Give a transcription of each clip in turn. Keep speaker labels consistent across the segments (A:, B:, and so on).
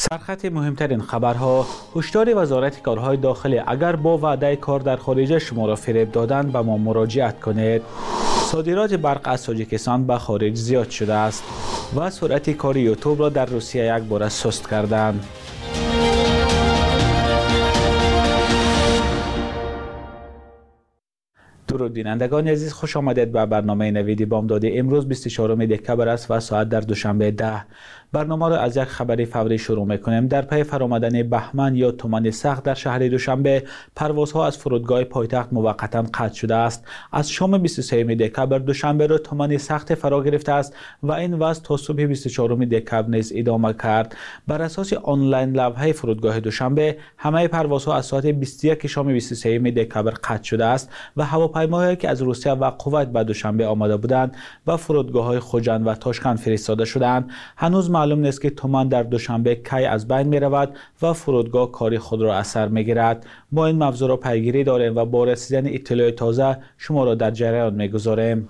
A: سرخط مهمترین خبرها: هشدار وزارت کارهای داخلی اگر با وعده کار در خارج شما را فریب دادند به ما مراجعت کنید. صادرات برق از تاجیکستان به خارج زیاد شده است و سرعت کار یوتیوب را در روسیه یک بار سست کردند. درود بینندگان عزیز، خوش آمدید به برنامه نویدی بامداد. امروز 24 دکبر است و ساعت در دوشنبه 10. برنامه را از یک خبری فوری شروع میکنیم. در پی فرآمدن بهمن یا تومان سخت در شهر دوشنبه، پروازها از فرودگاه پایتخت موقتا قطع شده است. از شام 23 دکبر دوشنبه را تومان سخت فرا گرفته است و این وضع تا صبح 24 دکبر نیز ادامه کرد. بر اساس آنلاین لوحه فرودگاه دوشنبه، همه پروازها از ساعت 21 شام 23 دکبر قطع شده است و هواپیماهایی که از روسیه و کویت به دوشنبه آمده بودند و فرودگاه‌های خوجند و تاشکند فرستاده شدند. هنوز معلوم نیست که تومان در دوشنبه کی از بین می رود و فرودگاه کاری خود را از سر می گیرد. ما این موضوع را پیگیری داریم و با رسیدن اطلاع تازه شما را در جریان می گذاریم.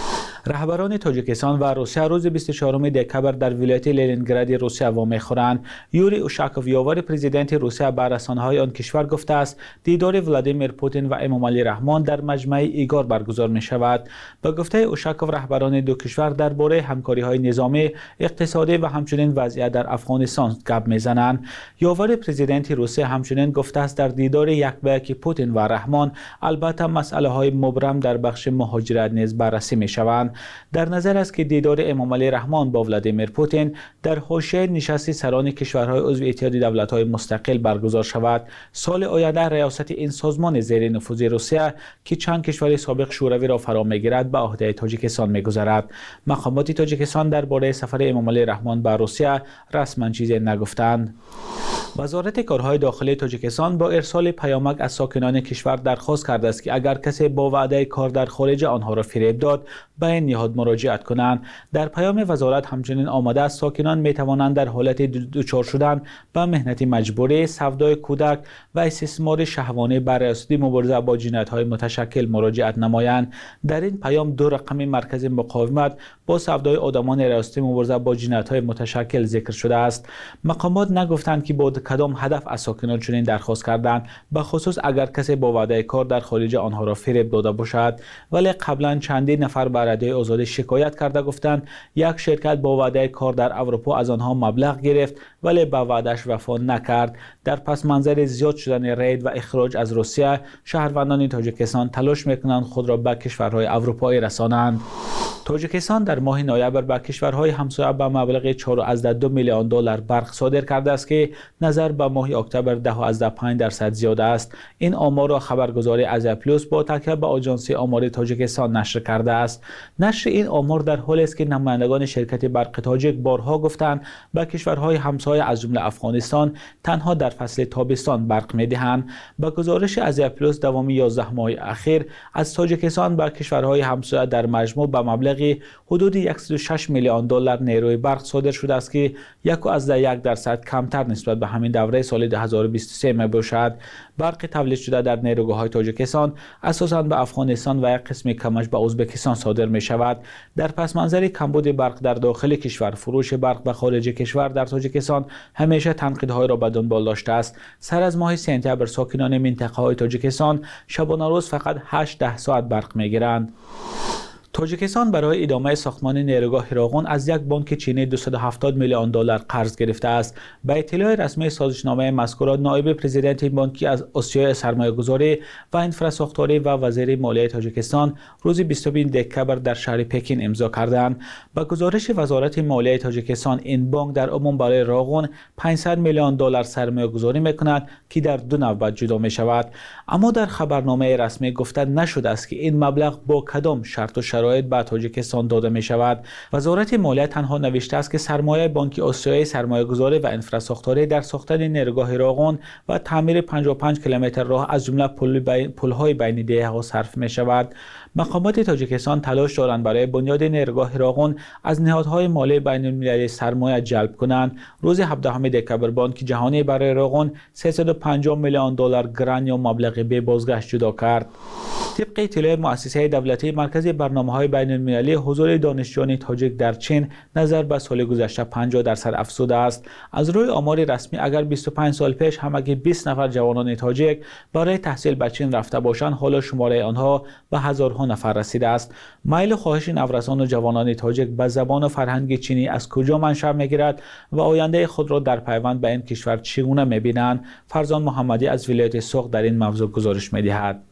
A: رهبران تاجیکستان و روسیه روز 24 دکبر در ولایت لنینگراد روسیه وام خورند. یوری اوشاکوف، یاور پرزیدنت روسیه، به رسانه‌های آن کشور گفته است دیدار ولادیمیر پوتین و امامعلی رحمان در مجمع ایگار برگزار می شود. به گفته اوشاکوف، رهبران دو کشور درباره همکاری‌های نظامی، اقتصادی و همچنین وضعیت در افغانستان گپ می‌زنند. یاور پرزیدنت روسیه همچنین گفته است در دیدار یک به یک پوتین و رحمان البته مسئله‌های مبرم در بخش مهاجرت نیز بررسی می‌شوند. در نظر است که دیدار امامعلی رحمان با ولادیمیر پوتین در حاشیه نشست سران کشورهای عضو اتحاد دولت‌های مستقل برگزار شود. سال آینده ریاست این سازمان زیر نفوذ روسیه که چند کشور سابق شوروی را فرا می‌گیرد به عهده تاجیکستان می‌گذرد. مقامات تاجیکستان درباره سفر امامعلی رحمان به روسیه رسما چیزی نگفتند. وزارت کارهای داخلی تاجیکستان با ارسال پیامک از ساکنان کشور درخواست کرده است که اگر کسی با وعده کار در خارج آنها را فریب داد به این نهاد مراجعت کنند. در پیام وزارت همچنین آمده است ساکنان می توانند در حالت دچار شدن به مهنت مجبوری، سودای کودک و استثمار شهوانی بر اساس مبارزه با جنایت‌های متشکل مراجعت نمایند. در این پیام دو رقم مرکز مقاومت با سودای آدمان ریاستی مبارزه با جنایت‌های متشکل ذکر شده است. مقامات نگفتند که با کدام هدف از ساکنان چنین درخواست کردند، به خصوص اگر کسی با وعده کار در خارج آنها را فریب داده باشد. ولی قبلا چندین نفر به رادیوی آزادی شکایت کرده گفتند یک شرکت با وعده کار در اروپا از آنها مبلغ گرفت ولی به وعده‌اش وفا نکرد. در پس منظر زیاد شدن رید و اخراج از روسیه، شهروندان تاجیکستان تلاش میکنند خود را به کشورهای اروپایی رسانند. تاجیکستان در ماه نوامبر به کشورهای همسایه به مبلغ 4.2 میلیون دلار برق صادر کرده است که نظر به ماه اکتبر 10.5% زیاده است. این آمار را خبرگزاری آزیا پلوس با تکیه به آژانس آمار تاجیکستان نشر کرده است. نشر این آمار در حالی است که نمایندگان شرکت برق تاجیک بارها گفتند به کشورهای همسایه از جمله افغانستان تنها در فصل تابستان برق می‌دهند. با گزارش آزیا پلوس دوام 11 ماه اخیر از تاجیکستان به کشورهای همسایه در مجموع به مبلغ حدود 106 میلیون دلار نیروی برق صادر شده است که 1.1% کمتر نسبت به همین دوره سال 2023 میباشد. برق تولید شده در نیروگاه‌های تاجیکستان اساساً به افغانستان و یک قسم کمش به ازبکستان صادر می شود. در پس منظر کمبود برق در داخل کشور، فروش برق به خارج کشور در تاجیکستان همیشه تنقیدهای را به دنبال داشته است. سر از ماه سپتامبر ساکنان منطقه‌های تاجیکستان شبانه روز فقط 8-10 ساعت برق می‌گیرند. تاجیکستان برای ادامه ساختمان نیروگاه هراقون از یک بانک چینی 270 میلیون دلار قرض گرفته است. به اطلاع رسمی سازشنامه مذکور، نایب پرزیدنت این بانک از آسیای سرمایه‌گذاری و انفراستراکتوری و وزیر مالیه تاجیکستان روز 22 دکبر در شهر پکین امضا کردند. با گزارش وزارت مالیه تاجیکستان، این بانک در عموم برای راغون 500 میلیون دلار سرمایه‌گذاری می‌کند که در دو نوبت جدا می‌شود. اما در خبرنامه رسمی گفته نشده است که این مبلغ با کدام شرط و شرایط به تاجیکستان داده می شود. وزارت مالیه تنها نوشته است که سرمایه بانک آسیایی سرمایه‌گذاری و انفراستراکتوری در ساختن نیروگاه راغون و تعمیر 55 کیلومتر راه از جمله پل‌های بین دهه‌ها صرف می شود. مقامات تاجیکستان تلاش دارند برای بنیاد نیروگاه راغون از نهادهای مالی بین‌المللی سرمایه جلب کنند. روز 17 دکبر بانک جهانی برای راغون 350 میلیون دلار گران یا مبلغ به بازگشت جدا کرد. طبق اطلاع مؤسسه دولتی مرکز برنامه‌های بین‌المللی حضور دانشجویان تاجیک در چین نظر به سال گذشته 50% افزوده است. از روی آمار رسمی اگر 25 سال پیش همگی 20 نفر جوانان تاجیک برای تحصیل به چین رفته باشند، حالا شماره آنها به هزارها نفر رسیده است. میل و خواهش نورسان و جوانان تاجیک به زبان و فرهنگ چینی از کجا منشأ می‌گیرد و آینده خود را در پیوند به این کشور چگونه می‌بینند؟ فرزان محمدی از ولایت سوق در این موضوع گزارش می‌دهد.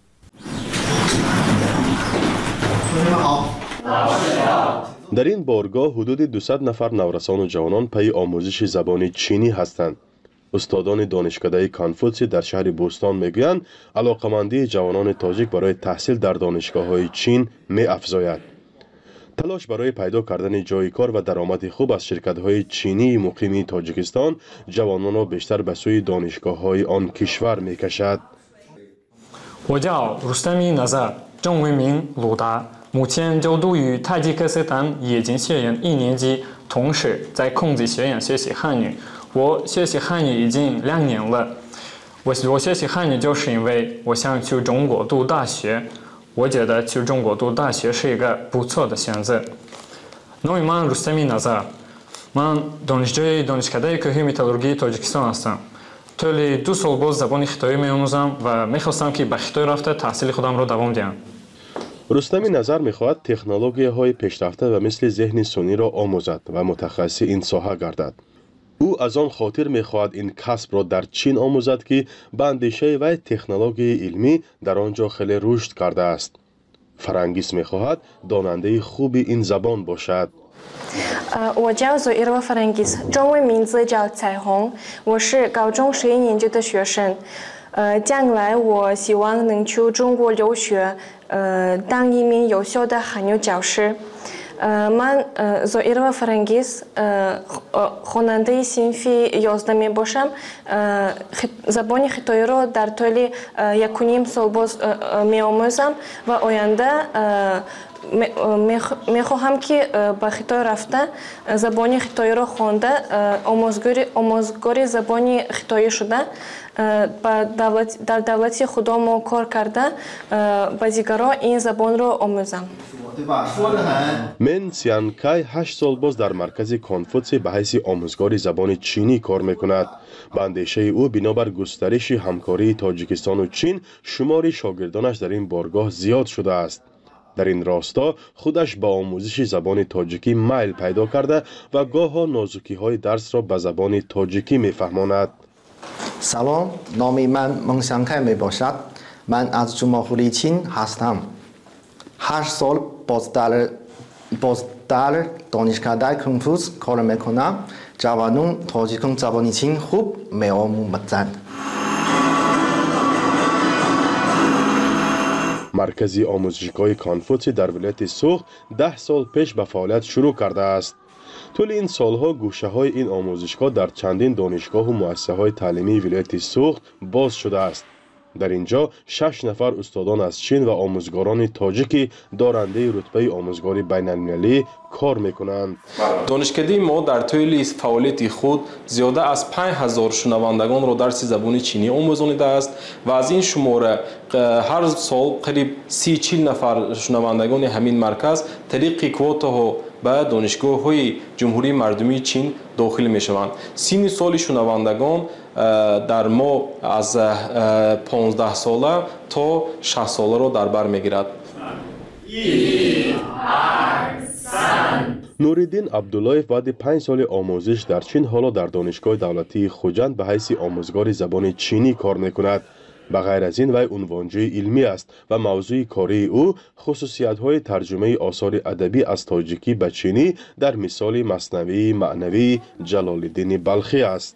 B: در این بارگاه حدود 200 نفر نورسان و جوانان پی آموزش زبان چینی هستند. استادان دانشکده کانفوتسی در شهر بوستان میگویند علاقمندی جوانان تاجیک برای تحصیل در دانشگاه‌های چین می‌افزاید. تلاش برای پیدا کردن جای کار و درآمد خوب از شرکت‌های چینی مقیم تاجیکستان جوانان را بیشتر به سوی دانشگاه‌های آن کشور می‌کشد.
C: 我叫 Rustami Nazar， 正为名鲁达，目前就读于塔吉克斯坦冶金学院1年级，同时在孔子学院学习汉语。我学习汉语已经2年了。我学习汉语就是因为我想去中国读大学，我觉得去中国读大学是一个不错的选择。نام من رستمی نظر. من دانشجوی دانشکده کوه متالورژی تاجیکستان هستم. طول 2 سال باز زبان خیتایی می‌آموزم و می‌خواستم که به خیتای رفته تحصیل خودم را دوام دهم.
B: رستمی نظر می‌خواهد تکنولوژی‌های پیشرفته و مثل ذهن ثانی را آموزد و متخصص این ساحه گردد. او از آن خاطر می‌خواهد این کسب را در چین آموزد که به اندیشه و تکنولوژی علمی در آنجا خیلی رشد کرده است. فرانگیس می‌خواهد داننده خوب این زبان باشد.
D: 我叫做伊罗弗兰吉斯，中文名字叫彩虹，我是高中11年级的学生。将来我希望能去中国留学，当一名优秀的汉语教师。من за Ірва Фарангіс, хонанде синфі йоздамі бошам, забоні хитойро дар толі якунім солбоз می‌آموزم و آینده می‌خواهم که به خیتای رفته زبانی خیتایی را خوانده آموزگاری زبانی خیتایی شده در دولتی خودم کار کرده به دیگران این زبان را آموزم.
B: من سیانکای 8 سال باز در مرکز کانفوتسی به حیث آموزگار زبان چینی کار میکند. به اندیشه او بنابر گسترش همکاری تاجیکستان و چین شمار شاگردانش در این بارگاه زیاد شده است. در این راستا خودش با آموزش زبان تاجیکی میل پیدا کرده و گاه‌ها نازکی‌های درس را به زبان تاجیکی میفهماند.
E: سلام، نام من منسیانکای می باشد. من از جمهوری چین هستم. 8 سال باز در دانشکده کنفوتس کار میکنم. جوانان تاجیکان زبان چین خوب می‌آموزند.
B: مرکز آموزشگاه کانفوتسی در ولایت سوق 10 سال پیش به فعالیت شروع کرده است. طول این سالها گوشه‌های این آموزشگاه در چندین دانشگاه و مؤسسه‌های تعلیمی ولایت سوق باز شده است. در اینجا 6 نفر استادان از چین و آموزگاران تاجیکی دارنده رتبه آموزگاری بین‌المللی کار میکنند.
F: دانشکده ما در طول فعالیت خود زیاده از 5000 شنوندگان را درس زبان چینی آموزانیده است و از این شماره هر سال قریب 30-40 نفر شنوندگان همین مرکز طریق کوتا به دانشگاه‌های جمهوری مردمی چین داخل می‌شوند. سن سال شنوندگان در ما از 15 ساله تا 60 ساله را در بر می‌گیرد.
B: نوریدین عبدالله بعد 5 سال آموزش در چین حالا در دانشگاه دولتی خوجند به حیث آموزگار زبان چینی کار می‌کند. به غیر از این وی عنوانجوی علمی است و موضوع کاری او خصوصیت‌های ترجمه آثار ادبی از تاجیکی به چینی در مثال مثنوی معنوی جلال الدین بلخی است.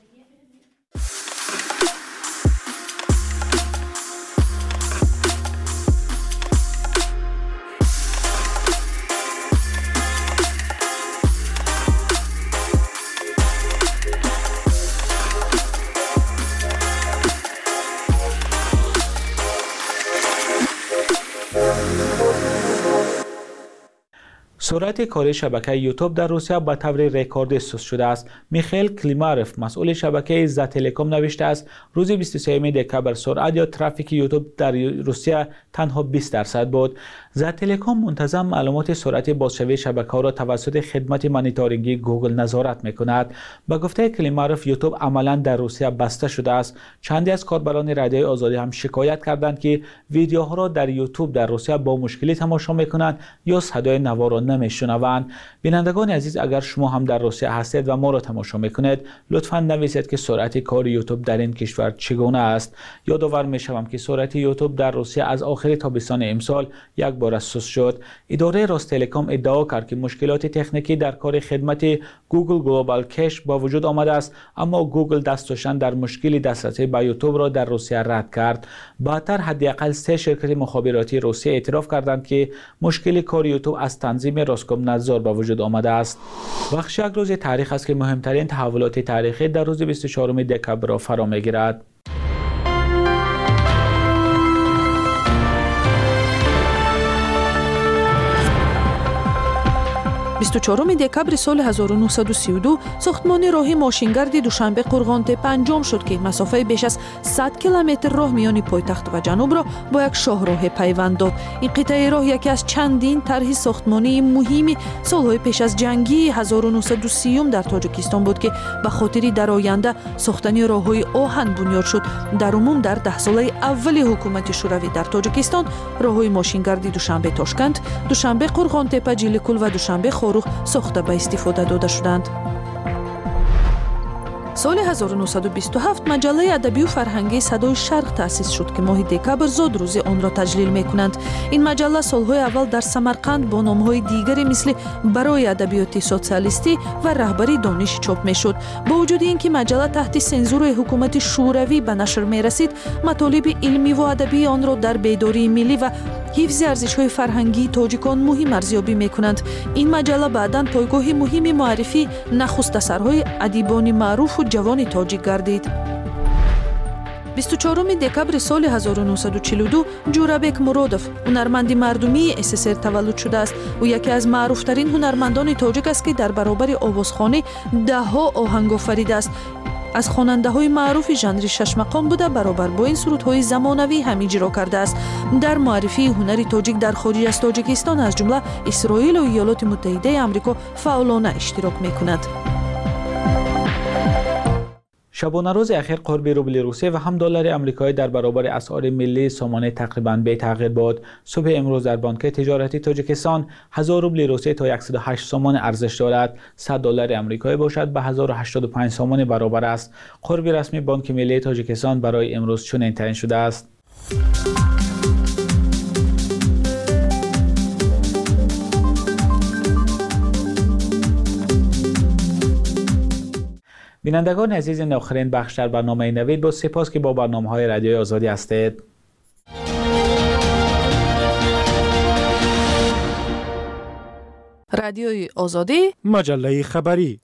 A: سرعت کاری شبکه یوتیوب در روسیه به طور رکوردی سست شده است. میخائیل کلیماروف مسئول شبکه ز تلکوم نوشته است روز 23 دکبر سرعت یا ترافیک یوتیوب در روسیه تنها 20% بود. ز تلکوم منتظم معلومات سرعت بازشوی شبکه را توسط خدمت مانیتورینگی گوگل نظارت میکند. به گفته کلیماروف یوتیوب عملا در روسیه بسته شده است. چندی از کاربران رادیوی آزادی هم شکایت کردند که ویدیوها را در یوتیوب در روسیه با مشکلی تماشا میکنند یا صدای نوا را نمیشنوند. بینندگان عزیز، اگر شما هم در روسیه هستید و ما را تماشا میکنید لطفاً نویسید که سرعت کار یوتیوب در این کشور چگونه است. یادآور میشوم که سرعت یوتیوب در روسیه از آخر تابستان امسال یک بار سست شد. اداره راستلکوم ادعا کرد که مشکلات تکنیکی در کار خدمت گوگل گلوبال کش با وجود آمده است، اما گوگل دستوشن در مشکل دسترسی به یوتیوب را در روسیه رد کرد. بعدتر حداقل 3 شرکت مخابراتی روسیه اعتراف کردند که مشکل کار یوتیوب از تنظیم روسکومنادزور به وجود آمده است. بخش یک روز تاریخ است که مهمترین تحولات تاریخی در روز 24 دکبر را فرا میگیرد.
G: 24 دکبر سال 1932 ساختمان راه ماشینگرد دوشنبه قرغان‌تپه انجام شد که مسافت بیش از 100 کیلومتر راه میان پایتخت و جنوب را با یک شاهراه پیوند داد. این قطعه راه یکی از چندین طرح ساختمانی مهم سالهای پیش از جنگی 1930 در تاجیکستان بود که به خاطر در آینده ساختن راههای آهن بنیاد شد. در عموم در 10 ساله اول حکومت شوروی در تاجیکستان راههای ماشینگردی دوشنبه تاشکند، دوشنبه قرغان‌تپه، جیلیکول و دوشنبه خاروخ ساخته به استفاده داده شدند. سال 1927 مجله ادبی و فرهنگی صدای شرق تأسیس شد که ماه دکبر زاد روز آن را تجلیل می‌کنند. این مجله سالهای اول در سمرقند با نام‌های دیگری مثل برای ادبیات سوسیالیستی و رهبری دانش چاپ می‌شد. با وجود اینکه مجله تحت سنزور حکومت شوروی به نشر می‌رسید، مطالب علمی و ادبی آن را در بیداری ملی و حفظ ارزش‌های فرهنگی تاجیکان مهم ارزیابی می‌کنند. این مجله بعداً پایگاه مهم معرفی نخست اثرهای ادیبان معروف و جوان تاجیک گردید. 24 دکبر سال 1942 جورابک مرودوف هنرمند مردمی SSR تولد شده است. او یکی از معروفترین هنرمندان تاجیک است که در برابر آوازخوانی ده‌ها آهنگ آفریده است. از خواننده‌های معروف ژانر شش مقام بوده، برابر با این سرودهای زمانوی هم اجرا کرده است. در معرفی هنر تاجیک در خارج از تاجیکستان از جمله اسرائیل و ایالات متحده آمریکا فعالانه اشتراک می‌کند.
A: شبانه روز اخیر قرب روبل روسیه و هم دلار آمریکایی در برابر اسعار ملی سامانه تقریباً بی تغییر بود. صبح امروز در بانک تجارتی تاجیکستان 1000 روبل روسیه تا 108 سامان ارزش دارد. 100 دلار آمریکایی باشد به 1085 سامان برابر است. قرب رسمی بانک ملی تاجیکستان برای امروز چنین تعیین شده است. بینندگان عزیز، این آخرین بخش در برنامه نوید با سپاس که با برنامه‌های رادیوی آزادی هستید.
G: رادیوی آزادی،
H: مجله خبری.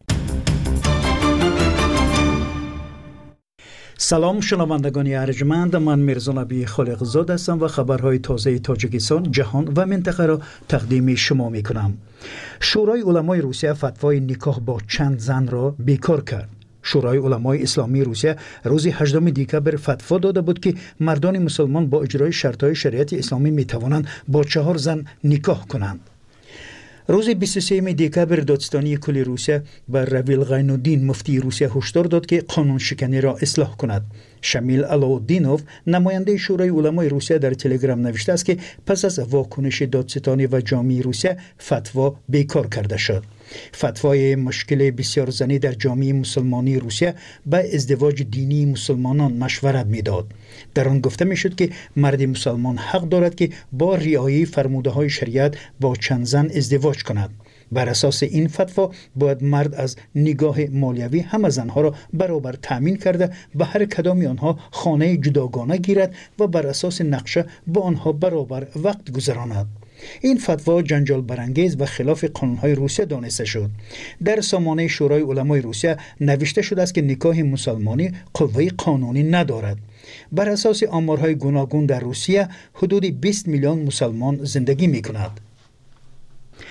H: سلام شنوندگان ارجمند، من میرزا نبی خالقزاد هستم و خبرهای تازه تاجیکستان، جهان و منطقه را تقدیم شما می کنم. شورای علمای روسیه فتوای نکاح با چند زن را بیکار کرد. شورای علمای اسلامی روسیه روز 18 دکبر فتوا داده بود که مردان مسلمان با اجرای شرطهای شریعت اسلامی می توانند با 4 زن نکاح کنند. روز 23 دکبر دادستانی کل روسیه بر رویل غین‌الدین مفتی روسیه هشدار داد که قانون شکنی را اصلاح کند. شمیل علاءالدینوف نماینده شورای علمای روسیه در تلگرام نوشته است که پس از واکنش دادستانی و جامعه روسیه فتوا بیکار کرده شد. فتوای مشکل بسیار زنی در جامعه مسلمانی روسیه به ازدواج دینی مسلمانان مشورت میداد. در آن گفته میشد که مرد مسلمان حق دارد که با رعایت فرموده های شریعت با چند زن ازدواج کند. بر اساس این فتوا باید مرد از نگاه مالیوی همه زنها را برابر تامین کرده به هر کدام آنها خانه جداگانه گیرد و بر اساس نقشه با آنها برابر وقت گذراند. این فتوا جنجال برانگیز و خلاف قانون‌های روسیه دانسته شد. در سامانه شورای علمای روسیه نوشته شده است که نکاح مسلمانی قوه قانونی ندارد. بر اساس آمارهای گوناگون در روسیه حدود 20 میلیون مسلمان زندگی می‌کنند.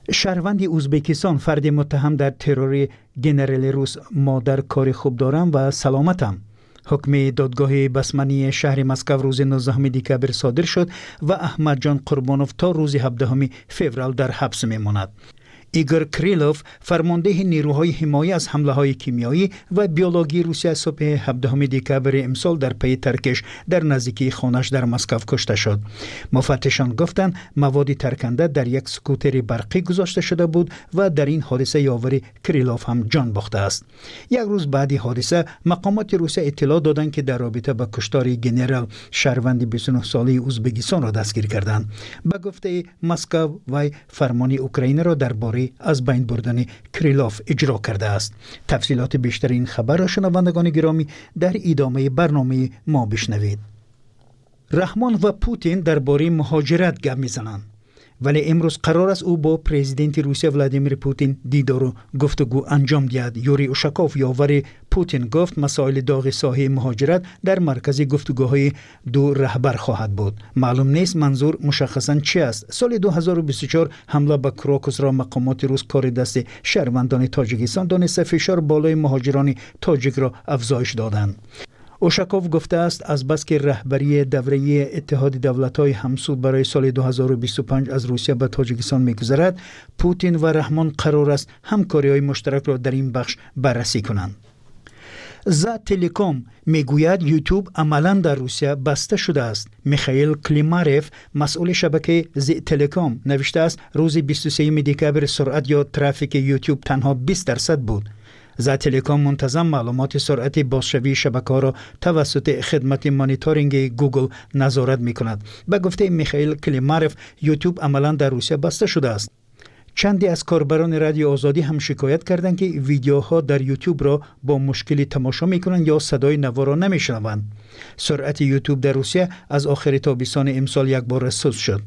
H: شهروند ازبکستان فرد متهم در ترور ژنرال روس ما در کار خوب دارم و سلامتم. حکم دادگاه بسمنی شهر مسکو روز 19 دکبر صادر شد و احمد جان قربانوف تا روز 17 فوریه در حبس میماند. ایگور کریلوف فرمانده نیروهای حمایت از حمله های کیمیایی و بیولوژی روسیه صبح 17 دکبر امسال در پی ترکش در نزدیکی خانه‌اش در مسکو کشته شد. مفتشان گفتند مواد ترکنده در یک سکوتر برقی گذاشته شده بود و در این حادثه یاور کریلوف هم جان باخته است. یک روز بعد حادثه مقامات روسیه اطلاع دادند که در رابطه با کشتار ژنرال شهروند 29 ساله ازبکستان را دستگیر کردند. به گفته مسکو و فرمان اوکراین را درباره از بین بردن کریلوف اجرا کرده است. تفصیلات بیشتر این خبر را شنوندگان گرامی در ادامه برنامه ما بشنوید. رحمان و پوتین درباره مهاجرت گپ میزنند. ولی امروز قرار است او با پرزیدنت روسیه ولادیمیر پوتین دیدار و گفتگو انجام دهد. یوری اوشاکوف یاور پوتین گفت مسائل داغ ساحه مهاجرت در مرکز گفتگوهای دو رهبر خواهد بود. معلوم نیست منظور مشخصا چی است. سال 2024 حمله به کراکوس را مقامات روس کار دست شهروندان تاجیکستان دانسته فشار بالای مهاجران تاجیک را افزایش دادند. اوشاکوف گفته است از بس که رهبری دوره اتحاد دولت‌های همسو برای سال 2025 از روسیه به تاجیکستان می‌گذرد، پوتین و رحمان قرار است همکاری‌های مشترک را در این بخش بررسی کنند. زا تلکوم میگوید یوتیوب عملاً در روسیه بسته شده است. میخائیل کلیماروف مسئول شبکه زی تلکوم نوشته است روز 23 دکبر سرعت یا ترافیک یوتیوب تنها 20% بود. زا تلکوم منتظم معلومات سرعت بازشوی شبکه را توسط خدمت مانیتورینگ گوگل نظارت می کند. به گفته میخائیل کلیماروف یوتیوب عملاً در روسیه بسته شده است. چندی از کاربران رادیو آزادی هم شکایت کردند که ویدیوها در یوتیوب را با مشکلی تماشا می کنند یا صدای نوا را نمی شنوند. سرعت یوتیوب در روسیه از آخر تابستان امسال یک بار سوز شد.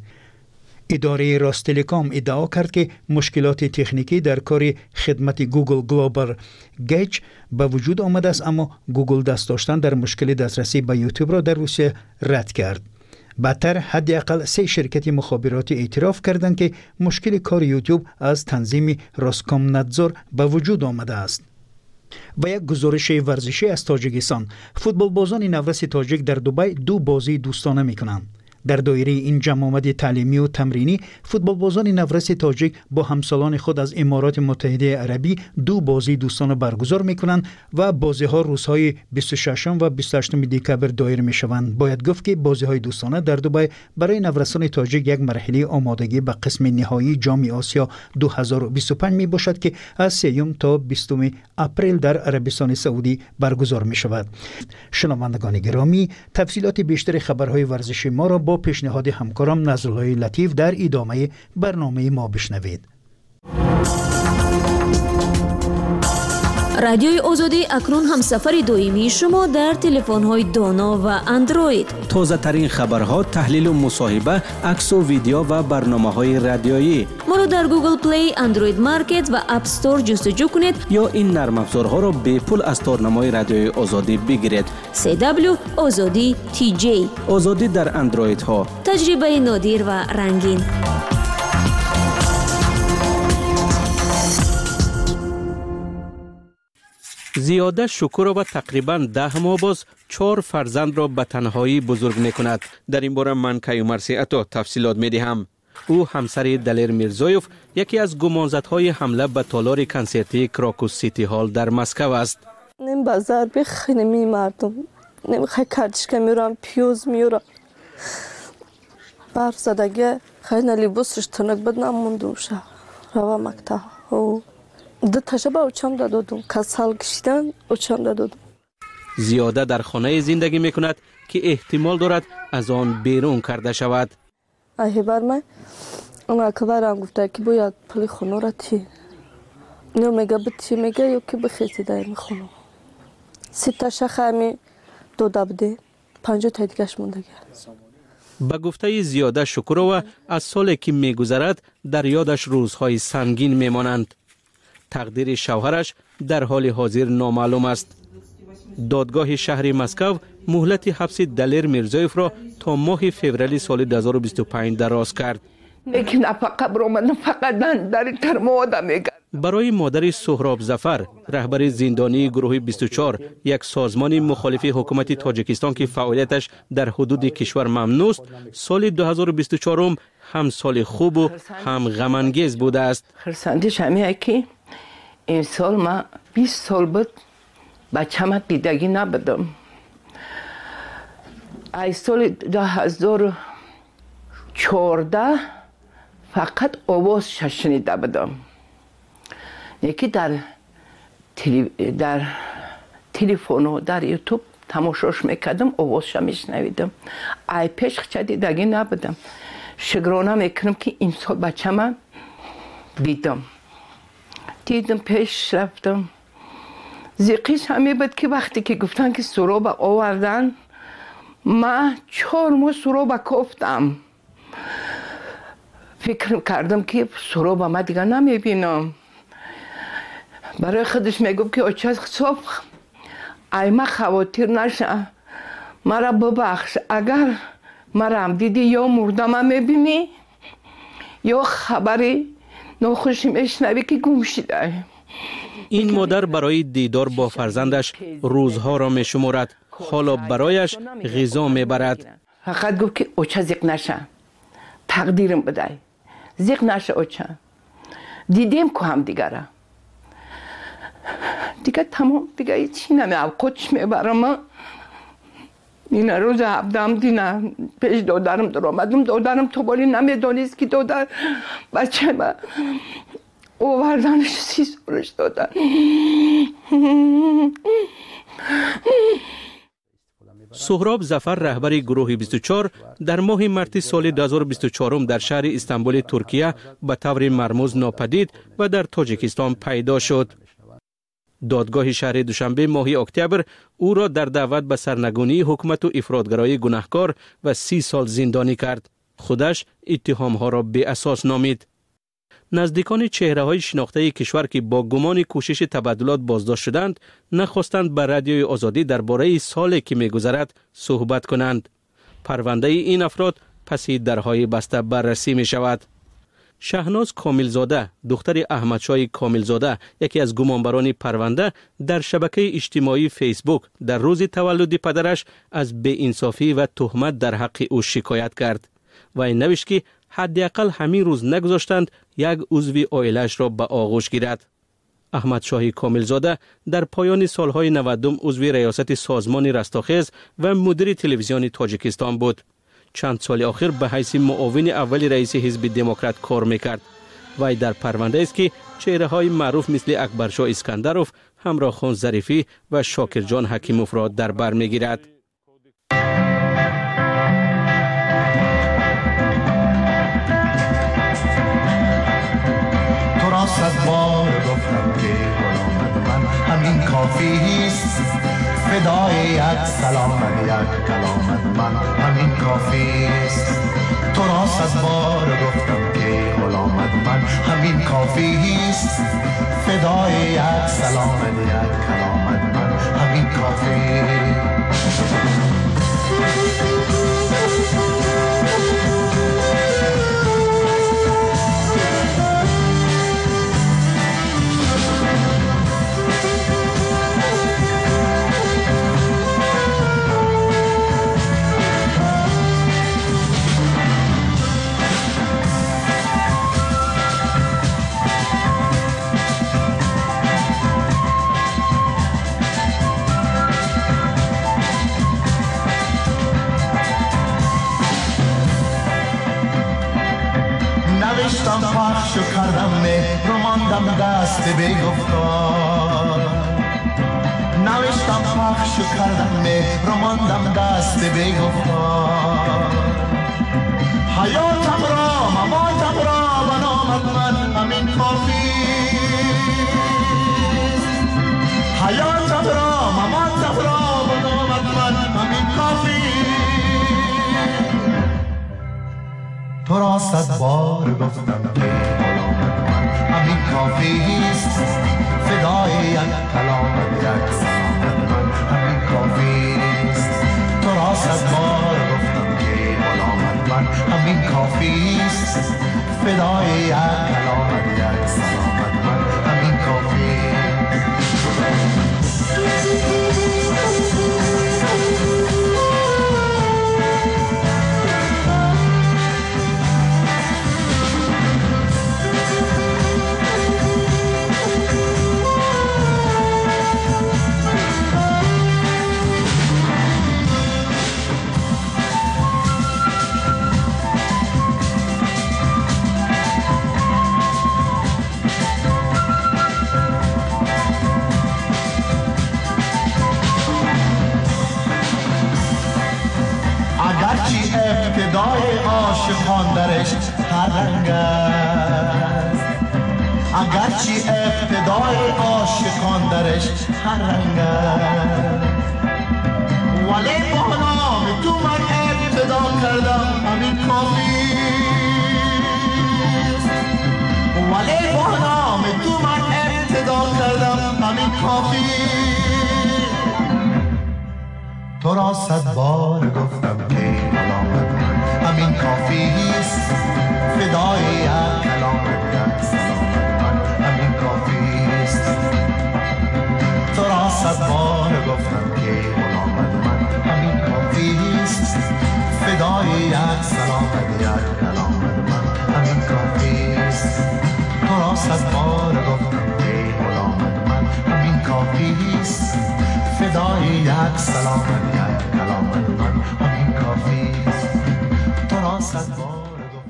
H: اداره راستلکام ادعا کرد که مشکلات تکنیکی در کار خدمت گوگل گلوبال گیج به وجود آمده است، اما گوگل دست داشتن در مشکل دسترسی به یوتیوب را در روسیه رد کرد. بدتر حداقل 3 شرکت مخابراتی اعتراف کردند که مشکل کار یوتیوب از تنظیم روسکومنادزور به وجود آمده است. و یک گزارش ورزشی از تاجیکستان، فوتبال بازان نورس تاجیک در دبی 2 بازی دوستانه می‌کنند. در دایره این جمع آمد تعلیمی و تمرینی فوتبال بازان نورس تاجیک با همسالان خود از امارات متحده عربی 2 بازی دوستانه برگزار میکنند و بازی ها روزهای 26 و 28 دکبر دایر میشوند. باید گفت که بازی های دوستانه در دبی برای نورسان تاجیک یک مرحله آمادگی به قسم نهایی جام آسیا 2025 می باشد که از 3 تا 20 اپریل در عربستان سعودی برگزار می شود. شنوندگان گرامی، تفصیلات بیشتر خبرهای ورزشی ما را با پیشنهاد همکارم نظرالله لطیف در ادامه برنامه ما بشنوید.
I: رادیوی آزادی اکنون همسفر دائمی شما در تلفن‌های دانا و اندروید.
J: تازه ترین خبرها، تحلیل و مصاحبه، عکس و ویدیو و برنامه‌های رادیویی.
I: ما را در گوگل پلی، اندروید مارکت و اپ استور جستجو کنید
J: یا این نرم افزارها را به پول از تارنمای رادیوی آزادی بگیرید.
I: CW آزادی TJ.
J: آزادی در اندروید ها.
I: تجربه نادر و رنگین.
J: زیاده شکورова تقریباً 10 ماه باز 4 فرزند را به تنهایی بزرگ می کند. در این باره من کیومر سیعتو تفصیلات می دهم. او همسر دلیر میرزایوف یکی از گمانزدهای حمله به تالار کنسرتی کراکوس سیتی هال در مسکو است.
K: نمی بازار بخینه می مردم نمیخوای کارچشکه میرم پیوز میرم برف زدگه خیلی لیبوسش تنک بد نموندم شد روا مکتب ده تشبه اوچم دادم کسال کشیدن اوچم دادم.
J: زیاده در خانه زندگی می کند که احتمال دارد از آن بیرون کرده شود.
K: ای بر من اون اکبرم گفته که باید پلی خونه را تی نه میگه بتی میگه یا که بخیزی دای میخونم 3 تا شخمی 2 دبده 5 تا دیگهش مونده.
J: به گفته زیاده شکورova از سالی که میگذرد در یادش روزهای سنگین میمانند. تقدیر شوهرش در حال حاضر نامعلوم است. دادگاه شهر مسکو مهلت حبس دلیر میرزایوف را تا ماه فوریه سال 2025 دراز کرد.
L: یکی نفقه برآمدن فقط در ترمو آدم میگرد.
J: برای مادر سهراب ظفر، رهبر زندانی گروه 24، یک سازمان مخالف حکومت تاجیکستان که فعالیتش در حدود کشور ممنوع است، سال 2024 هم سال خوب و هم غم انگیز بوده است.
L: خرسندیش همینه که این سال ما 20 سال بود بچه‌م دیدگی نبودم. ای سال 2014 فقط آواز شنیده بودم. یکی در تلفن و در یوتیوب تماشاش میکردم، آوازش میشنویدم. ای پیش چه دیدگی نبودم. شکرانه میکنم که این سال بچه‌م دیدم پیش رفتم. زیقیش همی بود که وقتی که گفتن که سراب آوردن، من 4 ماه سراب کفتم. فکر کردم که سراب ما دیگه نمیبینم. برای خودش میگفت که آچه صبح ای ما خواطر نشه، مرا ببخش، اگر مرا هم دیدی یا مردم میبینی یا خبری ناخوشی میشنوی که گم شده.
J: این مادر برای دیدار با فرزندش روزها را میشمارد، حالا برایش غذا میبرد.
L: فقط گفت که اوچه زیق نشه، تقدیرم بده، زیق نشه اوچه. دیدیم که هم دیگره دیگه تمام، دیگه هیچی نمیام، قدش میبرم. این روز هفتم دینا پیش دادرم در آمدم. دادرم تو بالی نمیدانست که دادر بچه من آوردنش 30 سالش دادن.
J: سهراب ظفر، رهبر گروه 24، در ماه مارس سال 2024 در شهر استانبول ترکیه به طور مرموز ناپدید و در تاجیکستان پیدا شد. دادگاه شهر دوشنبه ماه اکتبر او را در دعوت به سرنگونی حکومت و افراطگرایی گناهکار و 30 سال زندانی کرد. خودش اتهام‌ها را بی اساس نامید. نزدیکان چهره‌های شناخته کشور که با گمان کوشش تبادلات بازداشت شدند، نخواستند به رادیوی آزادی درباره سالی که می‌گذرد صحبت کنند. پرونده این افراد پس درهای بسته بررسی می‌شود. شهناز کاملزاده، دختر احمدشاه کاملزاده، یکی از گمانبران پرونده، در شبکه اجتماعی فیسبوک در روز تولد پدرش از بی‌انصافی و تهمت در حق او شکایت کرد و این نوشت که حداقل همین روز نگذاشتند یک عضو عائله‌اش را به آغوش گیرد. احمدشاه کاملزاده در پایان سالهای 90 عضو ریاست سازمان رستاخیز و مدیر تلویزیون تاجیکستان بود. چند سال آخر به حیث معاون اول رئیس حزب دموکرات کار میکرد. وی در پرونده است که چهره‌های معروف مثل اکبرشاه اسکندروف، همراه خان ظریفی و شاکرجان حکیموف را در بر میگیرد.
M: تو را 100 بار گفتم که غلامت من همین کافی است، فدای یک سلام یک کلامت من همین کافی است. تو را 100 بار گفتم که غلامت من همین کافی است، فدای یک سلام یک کلامت من همین کافی. نوشتم پخش و کردم مهر و ماندم دست بگفتار. نوشتم پخش و کردم مهر و ماندم دست بگفتار. حیاتم را مماتم را و نامت من همین کافی. حیاتم را مماتم را و نامت من همین کافی. تو را 100 بار گفتم که غلامت من همین کافی است، فدای یک کلامت یک سلامت من همین کافی است. تو را 100 بار گفتم که غلامت من همین کافی است، فدای یک کلامت یک سلامت من همین کافی. اگرچه ابتدای عاشقان درش هر رنگ است، اگرچه ابتدای عاشقان درش هر رنگ است، ولی با نام تو من ابتدا کردم همین کافی است، ولی با نام تو من ابتدا کردم همین کافی. تو را 100 بار گفتم که علامت من همین کافی است، فدای یک کلامت یک سلامت من همین کافی است. تو را 100 بار گفتم که علامت من همین کافی است، فدای یک سلامت یک کلامت من همین کافی است. تو را 100 بار گفتم که علامت من همین کافی است، فدای یک سلامت یک کلامت من همین کافی است. تو را 100 بار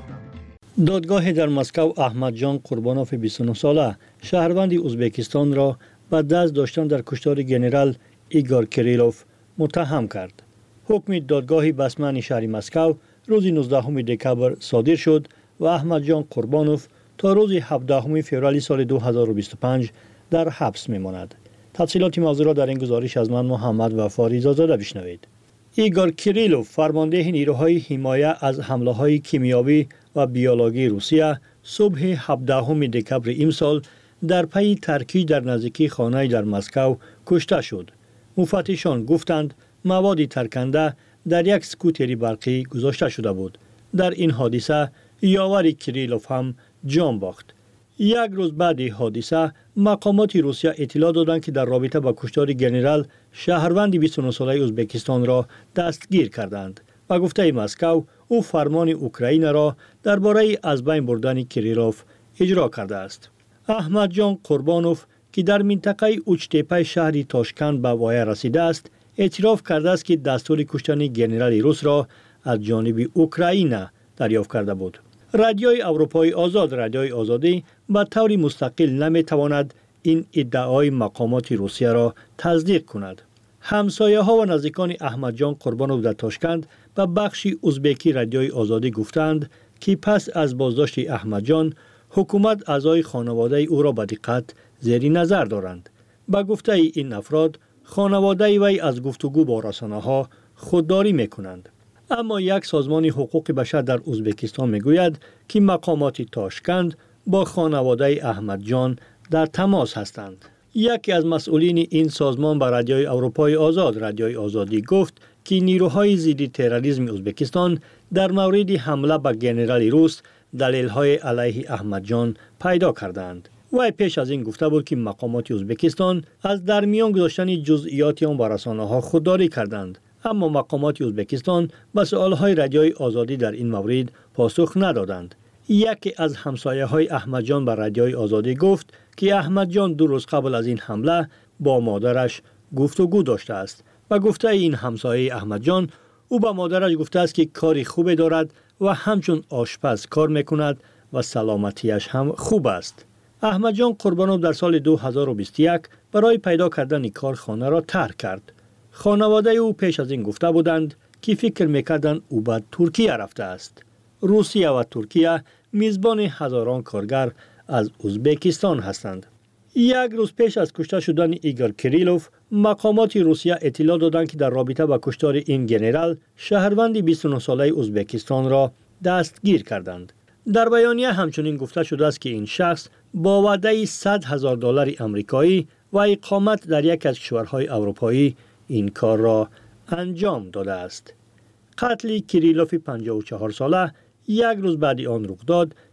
N: دادگاه در مسکو احمد جان قربانوف 29 ساله شهروند ازبکستان را به دست داشتن در کشتار ژنرال ایگور کریلوف متهم کرد. حکم دادگاه بسمن شهر مسکو روز 19 دکبر صادر شد و احمد جان قربانوف تا روز 17 فوریه سال 2025 در حبس میماند. تفصیلات موضوع را در این گزارش از من محمد وفاری زاده بشنوید. ایگور کریلوف فرمانده نیروهای حمایت از حمله‌های کیمیایی و بیولوژی روسیه صبح 17 دکبر امسال در پی ترکیب در نزدیکی خانه در مسکو کشته شد. مفتشان گفتند مواد ترکنده در یک سکوتر برقی گذاشته شده بود. در این حادثه یاور کریلوف هم جان باخت. یک روز بعد حادثه مقامات روسیه اطلاع دادند که در رابطه با کشتار ژنرال شهروند 29 ساله ازبکستان را دستگیر کردند و گفته مسکو او فرمان اوکراین را درباره از بین بردن کریلوف اجرا کرده است. احمد جان قربانوف که در منطقه اوچتپه شهر تاشکند به وای رسیده است، اعتراف کرده است که دستور کشتن ژنرال روس را از جانب اوکراین دریافت کرده بود. رادیوی اروپای آزاد رادیوی آزادی به طور مستقل نمیتواند این ادعای مقامات روسیه را تصدیق کند. همسایه ها و نزدیکان احمد جان قربانوف در تاشکند به بخش ازبکی رادیوی آزادی گفتند که پس از بازداشت احمد جان حکومت اعضای خانواده او را به دقت زیر نظر دارند. به گفته این افراد خانواده وی از گفتگو با رسانه‌ها خودداری میکنند. اما یک سازمان حقوق بشر در ازبکستان میگوید که مقامات تاشکند با خانواده احمد جان در تماس هستند. یکی از مسئولین این سازمان به رادیوی اروپای آزاد رادیوی آزادی گفت که نیروهای ضد تروریسم ازبکستان در مورد حمله به ژنرال روس دلیل‌های علیه احمد جان پیدا کردند. وی پیش از این گفته بود که مقامات ازبکستان از در میان گذاشتن جزئیات آن به رسانه‌ها خودداری کردند. اما مقامات ازبکستان به سؤال‌های رادیوی آزادی در این مورد پاسخ ندادند. یکی از همسایه‌های احمد جان به رادیوی آزادی گفت که احمد جان 2 روز قبل از این حمله با مادرش گفتگو داشته است و گفته این همسایه احمد جان او به مادرش گفته است که کاری خوب دارد و همچون آشپز کار میکند و سلامتیش هم خوب است. احمد جان قربانوف در سال 2021 برای پیدا کردن کارخانه را ترک کرد. خانواده او پیش از این گفته بودند که فکر میکردند او به ترکیه رفته است. روسیه و ترکیه میزبان هزاران کارگر از ازبکستان هستند. یک روز پیش از کشته شدن ایگور کریلوف، مقامات روسیه اطلاع دادند که در رابطه با کشتار این ژنرال شهروند 29 ساله ازبکستان را دستگیر کردند. در بیانیه همچنین گفته شده است که این شخص با وعده $100,000 آمریکایی و اقامت در یک از کشورهای اروپایی این کار را انجام داده است. قتل کریلوف 54 ساله یک روز بعد آن رخ داد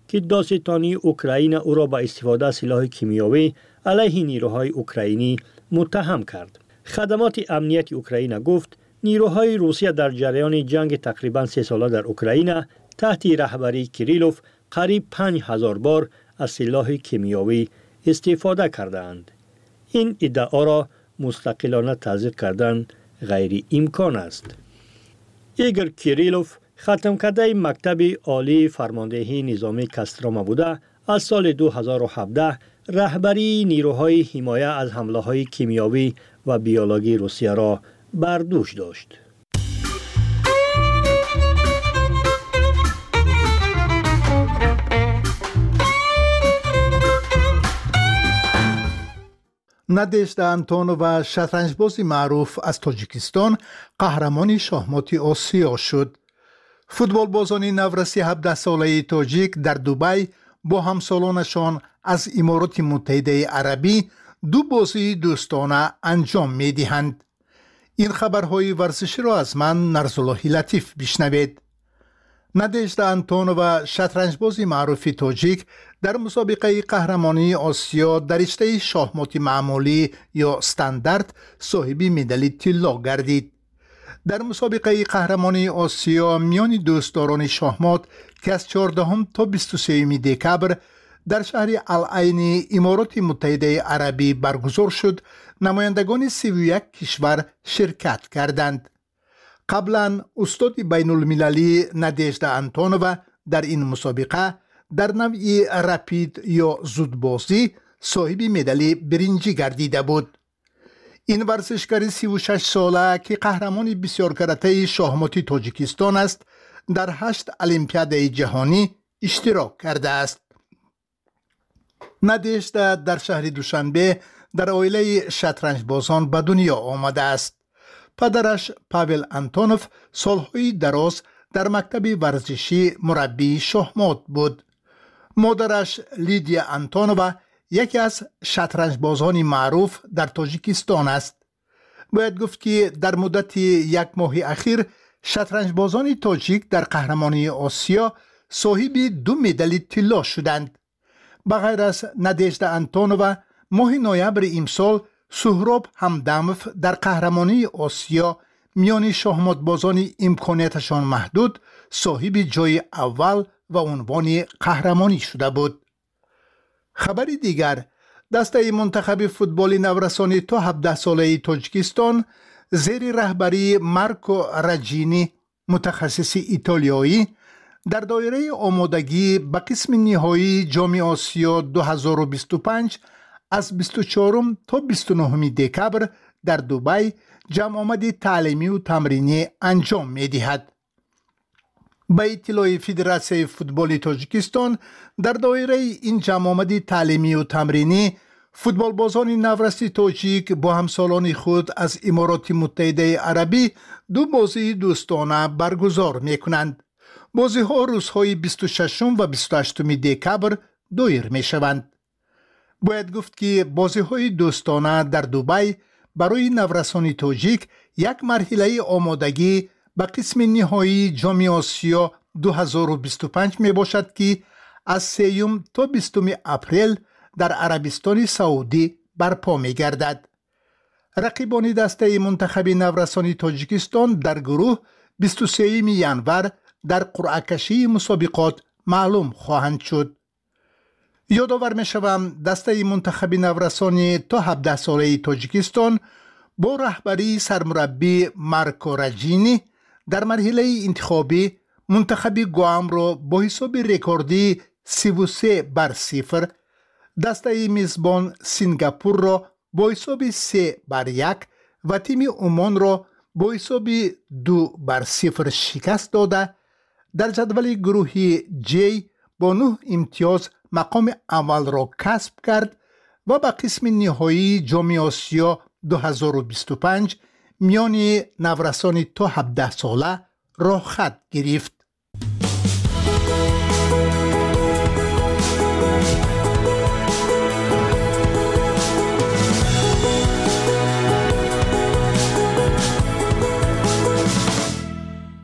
N: که داستانی اوکراین او را به استفاده از سلاح کیمیایی علیه نیروهای اوکراینی متهم کرد. خدمات امنیتی اوکراین گفت نیروهای روسیه در جریان جنگ تقریباً 3 ساله در اوکراین تحت رهبری کریلوف قریب 5000 بار از سلاح کیمیایی استفاده کردند. این ادعا را مستقلانه تصدیق کردن غیر امکان است. ایگور کریلوف ختم کرده مکتب عالی فرماندهی نظامی کاستروما بوده، از سال 2017 رهبری نیروهای حمایت از حمله های کیمیایی و بیولوژی روسیه را بر دوش داشت.
O: نادژدا انتونووا شطرنجباز معروف از تاجیکستان قهرمان شاهمات آسیا شد. فوتبالبازان نورسی 17 ساله تاجیک در دبی با همسالانشان از امارات متحده عربی 2 بازی دوستانه انجام می دهند. این خبرهای ورزشی را از من نرزالله لطیف بشنوید. نادژدا انتونووا شطرنجباز معروف تاجیک در مسابقه قهرمانی آسیا در رشته شاهمات معمولی یا استاندارد صاحب مدال طلا گردید. در مسابقه قهرمانی آسیا میان دوستداران شاهمات که از 14 تا 23 دکبر در شهر العین امارات متحده عربی برگزار شد، نمایندگان 31 کشور شرکت کردند. قبلا استاد بین المللی نادژدا انتونووا در این مسابقه در نوع رپید یا زودبازی صاحب مدال برنجی گردیده بود. این ورزشکار 36 ساله که قهرمان بسیار کرده شاهمات تاجیکستان است، در 8 المپیاد جهانی اشتراک کرده است. نادژدا در شهر دوشنبه در عائله شطرنجبازان به دنیا آمده است. پدرش پاول انتونوف سالهای دراز در مکتب ورزشی مربی شاهمات بود. مادرش لیدیا انتونووا یکی از شطرنجبازان معروف در تاجیکستان است. باید گفت که در مدت 1 ماه اخیر شطرنجبازان تاجیک در قهرمانی آسیا صاحب 2 مدال طلا شدند. بغیر از نادژدا انتونووا ماه نوامبر امسال سهراب همدموف در قهرمانی آسیا میان شاهماتبازان امکاناتشان محدود صاحب جای اول و عنوان قهرمانی شده بود. خبری دیگر، دسته منتخب فوتبال نورسان تا 17 ساله تاجیکستان زیر رهبری مارکو راجینی متخصص ایتالیایی در دایره آمادگی به قسم نهایی جام آسیا 2025 از 24 تا 29 دکبر در دبی جمع آمد تعلیمی و تمرینی انجام می دهد. به اطلاع فدراسیون فوتبال تاجیکستان در دایره این جمع آمد تعلیمی و تمرینی فوتبالبازان نورسی تاجیک با همسالان خود از امارات متحده عربی 2 بازی دوستانه برگزار می کنند. بازی ها روزهای 26 و 28 دکبر دایر می شوند. باید گفت که بازی های دوستانه در دبی برای نورسان تاجیک یک مرحله آمادگی به قسم نهایی جام آسیا 2025 می باشد که از 3 تا 20 اپریل در عربستان سعودی برپا می گردد. رقیبان دسته منتخب نورسان تاجیکستان در گروه 23 ینور در قرعه کشی مسابقات معلوم خواهند شد. یادآور می شوم دسته منتخب نورسان تا 17 ساله تاجیکستان با رهبری سرمربی مارکو راجینی در مرحله انتخابی منتخب گوام را با حساب رکوردی 33-0، دسته میزبان سینگاپور را با حساب 3-1 و تیم عمان را با حساب 2-0 شکست داده در جدول گروهی جی با 9 امتیاز مقام اول را کسب کرد و به قسم نهایی جام آسیا 2025 میان نورسان تا 17 ساله راه خط گرفت.
P: Всё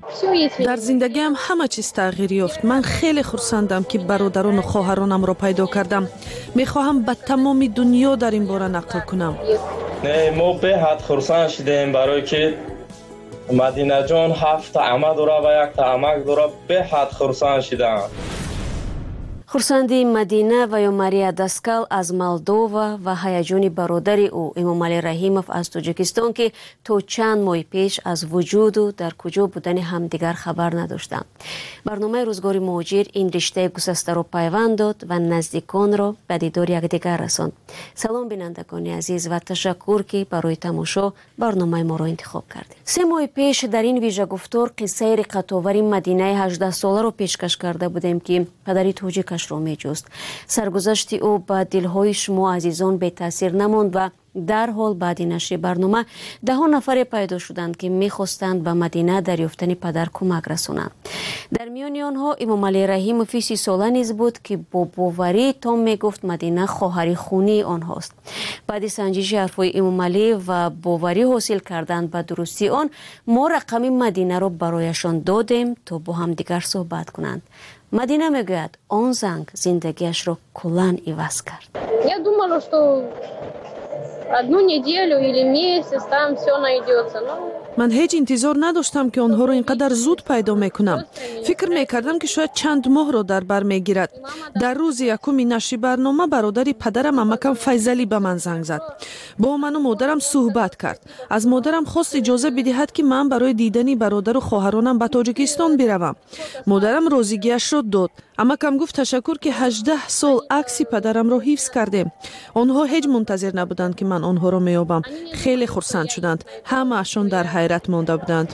G: در زندگیم همه چیز تغییر یافت. من خیلی خرسندم که برادران و خواهرانم را پیدا کردم. میخواهم به تمام دنیا در این باره نقل کنم.
P: ما به حد خرسند شدیم برای که مدینه جان 7 عمه داره و 1 عمک داره. به حد خرسند شدم.
I: хурсанди Мадина ва ё Мария Даскал аз Молдова ва ҳаяҷони бародари ӯ Эмомалӣ Раҳимов аз Тоҷикистон ки то чанд моҳи пеш аз вуҷуду дар куҷо будани ҳамдигар хабар надоштанд. барномаи рӯзгори муҳоҷир ин риштаи гусастаро пайванд дод ва наздиконро ба дидори якдигар расонд. салом бинандагони азиз ва ташаккур ки барои тамошо барномаи моро интихоб кардед. 3 моҳи пеш дар ин вижагуфтор қиссаи риқатовари Мадинаи 18-соларо пешкаш карда будем ки падари тоҷикаш ро меҷуст. саргузашти ӯ ба дилҳои шумо азизон бетаъсир намонд ва дарҳол баъди нашри барнома даҳон нафаре пайдо шуданд ки мехостанд ба Мадина дар ёфтани падар кӯмак расонанд. дар миёни онҳо Эмомалӣ Раҳимови 30 сола низ буд ки бо боварӣ том мегуфт Мадина хоҳари хунии онҳост. баъди санҷиши ҳарфҳои Эмомалӣ ва боварӣ ҳосил кардан ба дурустии он, мо рақами Мадинаро барояшон додем то бо ҳамдигар суҳбат кунанд. Мадина мегӯяд он занг зиндагиашро куллан иваз кард.
Q: Я думала, что 1 неделю или месяц там все найдется.
G: من هیچ انتظار نداشتم که آنها را اینقدر زود پیدا میکنم. فکر میکردم که شاید چند ماه را در بر میگیرد. در روز یکم نشر برنامه برادری پدرم عمکم فیضلی به من زنگ زد. با من و مادرم صحبت کرد. از مادرم خواست اجازه بدهد که من برای دیدن برادر و خواهرانم به تاجیکستان بروم. مادرم راضیگیش را داد. عمکم گفت تشکر که 18 سال عکس پدرم را حفظ کردیم. آنها هیچ منتظر نبودند که من آنها را میابم. خیلی خرسند شدند. همه اشون در حیرت مانده بودند.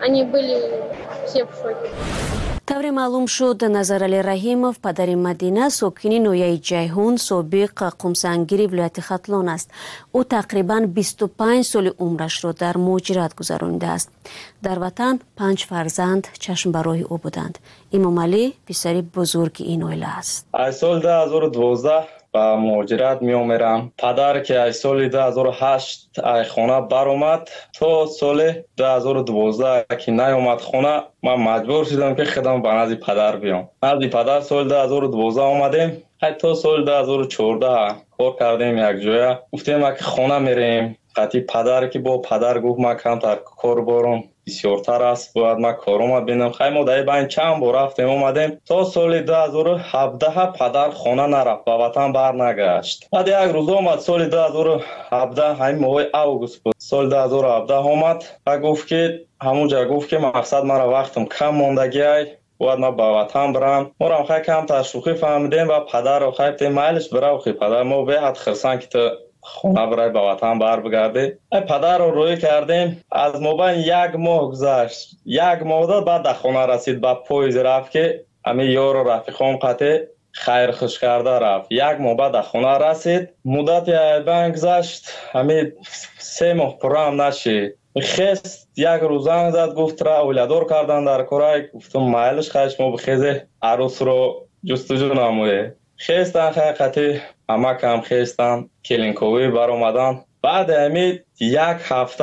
I: тавре маълум шуд Назарали Раҳимов падари Мадина сокини ноҳияи Ҷайҳун собиқ қумсангири вилояти Хатлон аст. ӯ тақрибан 25 соли умрашро дар муҳоҷират гузаронидааст. дар ватан 5 фарзанд чашмбароҳи ӯ буданд. Эмомалӣ писари бузурги ин оила аст.
P: аз соли 2012 ба муҳоҷират меомерам. Падар ки аз соли 2008 аз хона баромад, то соли 2012 ки наёмад хона, ман маҷбур шудам ки худам ба назди падар биём. назди падар соли 2012 омадем, то соли 2014 кор кардем якҷоя. Гуфтем ки хона мерем. қатъи падар ки бо падар гуфт ман камтар кор борам бисёртар аст, бояд ман корома бинам. Хай мо дар байн чанд бор рафтем омадем. То соли 2017 падар хона нарафт, ба ватан барнагашт. баъд як рӯз омад соли 2017, ҳамин моҳи август буд. соли 2017 омад ва гуфт ки ҳамунҷа гуфт ки мақсад мара вақтам кам мондагиай, бояд ман ба ватан барам. морам хай камтар шӯхӣ фаҳмидем ва падарро хай гуфтем майлиш бирав хи падар, мо беҳад хирсанд ки ту хона барай ба ватан барбигарди. падарро рӯӣ кардем. аз мобайни як моҳ гузашт. як моҳ дод, баъд да хона расид, ба поиз рафт ки ҳамин ёру рафиқом қатъи хайрхуш карда рафт. як моҳ баъд да хона расид. муддати айбан гузашт. ҳамин 3 моҳ пуррам нашид. хест як рӯз занг зад, гуфт ра оиладор кардан дар корай. гуфтам майлиш хай шумо бихезе арӯсро ҷустуҷӯ намоед. хестан хай қатъи амакам хестан келинковӣ баромадан. баъди ҳамин як ҳафта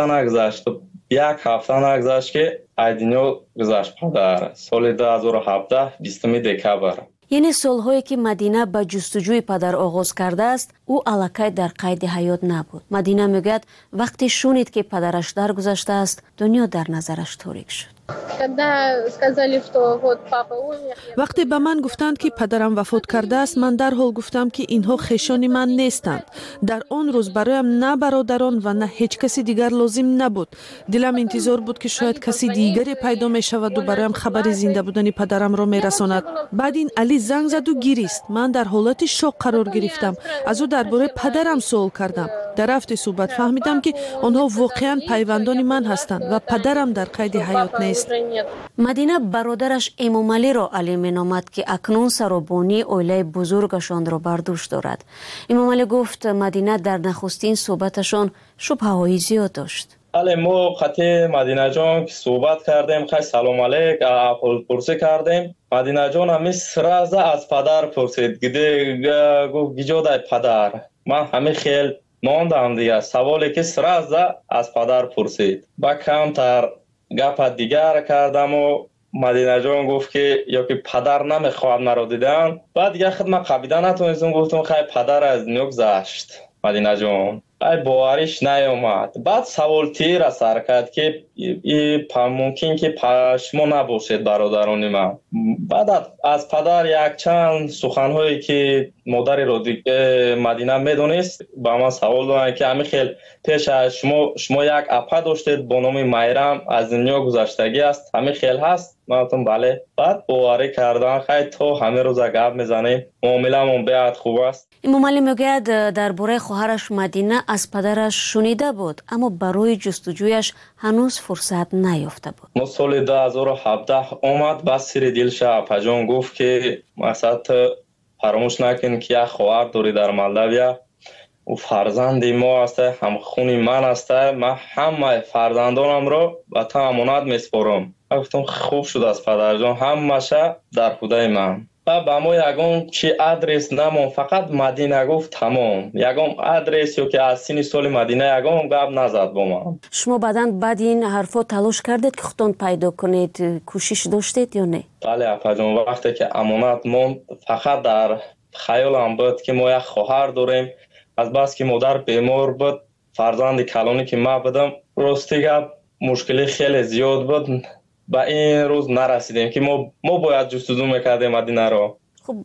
P: нагузашт ки аз дунё гузашт падар. соли 2017 20 декабр.
I: яъне солҳое ки Мадина ба ҷустуҷӯи падар оғоз кардааст, ӯ аллакай дар қайди ҳаёт набуд. Мадина мегӯяд вақте шунид ки падараш даргузаштааст, дунё дар назараш торик шуд.
G: вақте ба ман гуфтанд ки падарам вафот кардааст, ман дарҳол гуфтам ки инҳо хешони ман нестанд. дар он рӯз бароям на бародарон ва на ҳеҷ каси дигар лозим набуд. дилам интизор буд ки шояд каси дигаре пайдо мешаваду бароям хабари зинда будани падарамро мерасонад. баъд ин Али занг заду гирист. ман дар ҳолати шок қарор гирифтам. аз ӯ дар бораи падарам суол кардам. дар рафти суҳбат фаҳмидам ки онҳо воқеан пайвандони ман ҳастанд ва падарам дар қайди ҳаёт нест.
I: Мадина бародараш Эмомалиро Али меномад ки акнун саробонии оилаи бузургашонро бар дӯш дорад. Эмомалӣ гуфт Мадина дар нахустин суҳбаташон шубҳаҳои зиёд дошт.
P: бале мо қатъи Мадинаҷон ки суҳбат кардем, хай салом алейк аҳволпурсӣ кардем. Мадинаҷон ҳамин сраза аз падар пурсид. гуфт гиҷодай падар. ман ҳамин хел мондам дигар. саволе ки сраза аз падар пурсид. ба камтар гапа дигар кардаму مدینه جان گفت که یا که پدر نمیخواد مرا دیدن. بعد دیگه خود من قبیده نتونستم، گفتم خیلی پدر از دنیا گذشت مدینه جان. باورش نیامد. بعد سوال تیر سر کرد که ممکن که شما نباشید برادران من. بعد از پدر یک چند سخنهایی که مادر رو مدینه میدونست با من سوال دادن که همین خیلی پیش از شما یک اپا داشتید با نام میرم از دنیا گذشتگی است، همین خیلی هست؟ من گفتم بله. بعد باوری کردن خیلی تو همه روز گپ میزنیم، معامله‌مون بیاد خوب است.
I: امام علی میگوید درباره خواهرش مدینه از پدرش شنیده بود اما برای جستجویش هنوز فرصت نیافته بود.
P: ما سال 2017 اومد با سر دلش اپاجان گفت که مثلا فراموش نکن که یک خواهر داری در مالداویا و فرزند ما است، هم خونی من است، من همه فرزندانم رو به تو امانت میسپارم. گفتم خوب شد از پدر جان، همشه در خدای من. با ما یگان چی آدرس نمون، فقط مدینه گفت تمام. یگان آدرس یا که از سین سال مدینه یگان گپ نزد با ما.
I: شما بعد این حرفا تلاش کردید که خودتون پیدا کنید، کوشش داشتید یا نه؟
P: بله اپا جان، وقتی که امانت موند فقط در خیالم بود که ما یک خواهر داریم. از بس که مادر بیمار بود، فرزند کلانی که ما بودم، راستی گپ مشکلی خیلی زیاد بود. با این روز نرسیدیم که ما باید جستجو میکردیم مدینه رو.
I: خب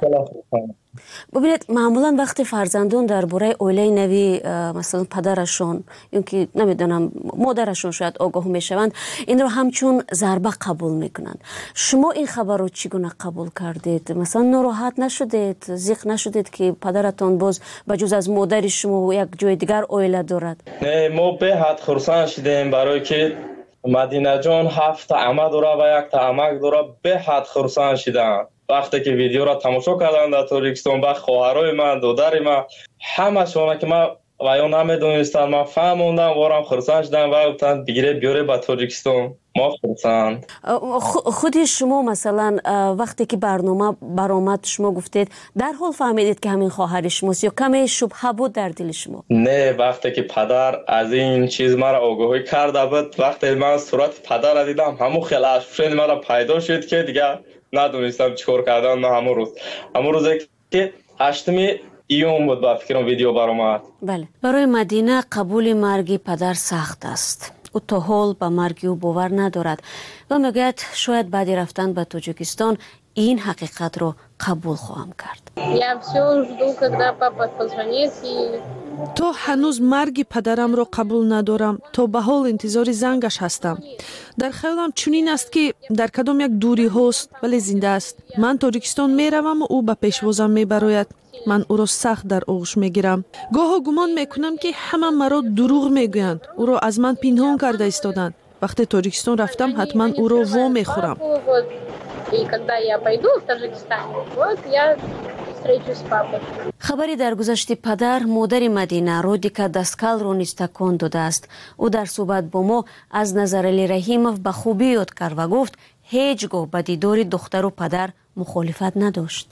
I: ببینید معمولا وقتی فرزندان درباره اوله نوی مثلا پدرشون یا که نمیدونم مادرشون شاید آگاه میشوند، این رو همچون ضربه قبول میکنند. شما این خبر رو چگونه قبول کردید؟ مثلا ناراحت نشدید، ضیق نشدید که پدرتان باز بجز از مادر شما یک جای دیگر اوله دارد؟
P: نه، ما به حد خرسند شدیم برای که مدینه جان 7 عمه داره و 1 عمک داره. به حد خرسند شدن وقتی که ویدیو را تماشا کردن در تاجیکستان. با خواهرای من، دادر من، همه شونه که من و یا نمیدونستن، من فهموندم وارم خرسند شدن و گفتن بگیره بیاره به تاجیکستان. ما خرسند.
I: خودی شما مثلا وقتی که برنامه برآمد شما گفتید در حال فهمیدید که همین خواهر شماست یا کمی شبهه بود در دل شما؟
P: نه، وقتی که پدر از این چیز مرا آگاهی کرده بود، وقتی من صورت پدر را دیدم همون خیلی اشفشن مرا پیدا شد که دیگه ندونستم چیکار کردن. من همون روزی که 8 ایون بود با فکرم ویدیو برآمد.
I: بله، برای مدینه قبول مرگ پدر سخت است. او تا حال به مرگ او باور ندارد و میگوید شاید بعد رفتن به تاجیکستان این حقیقت رو قبول خواهم کرد.
G: تو هنوز مرگ پدرم رو قبول ندارم، تو به حال انتظار زنگش هستم. در خیالم چنین است که در کدام یک دوری هست ولی زنده است. من تاجیکستان میروم و او به پیشوازم میبراید. من او را سخت در آغوش میگیرم. گاه گمان میکنم که همه مرا دروغ میگویند. او را از من پنهان کرده ایستادند. وقتی تاجیکستان رفتم حتما او را وا میخورم.
I: خبری در گذشت پدر مادر مدینه رودیکا داسکال رو نیز تکان داده است. او در صحبت با ما از نظر علی رحیموف به خوبی یاد کرد و گفت هیچگاه به دیدار دختر و پدر مخالفت نداشت.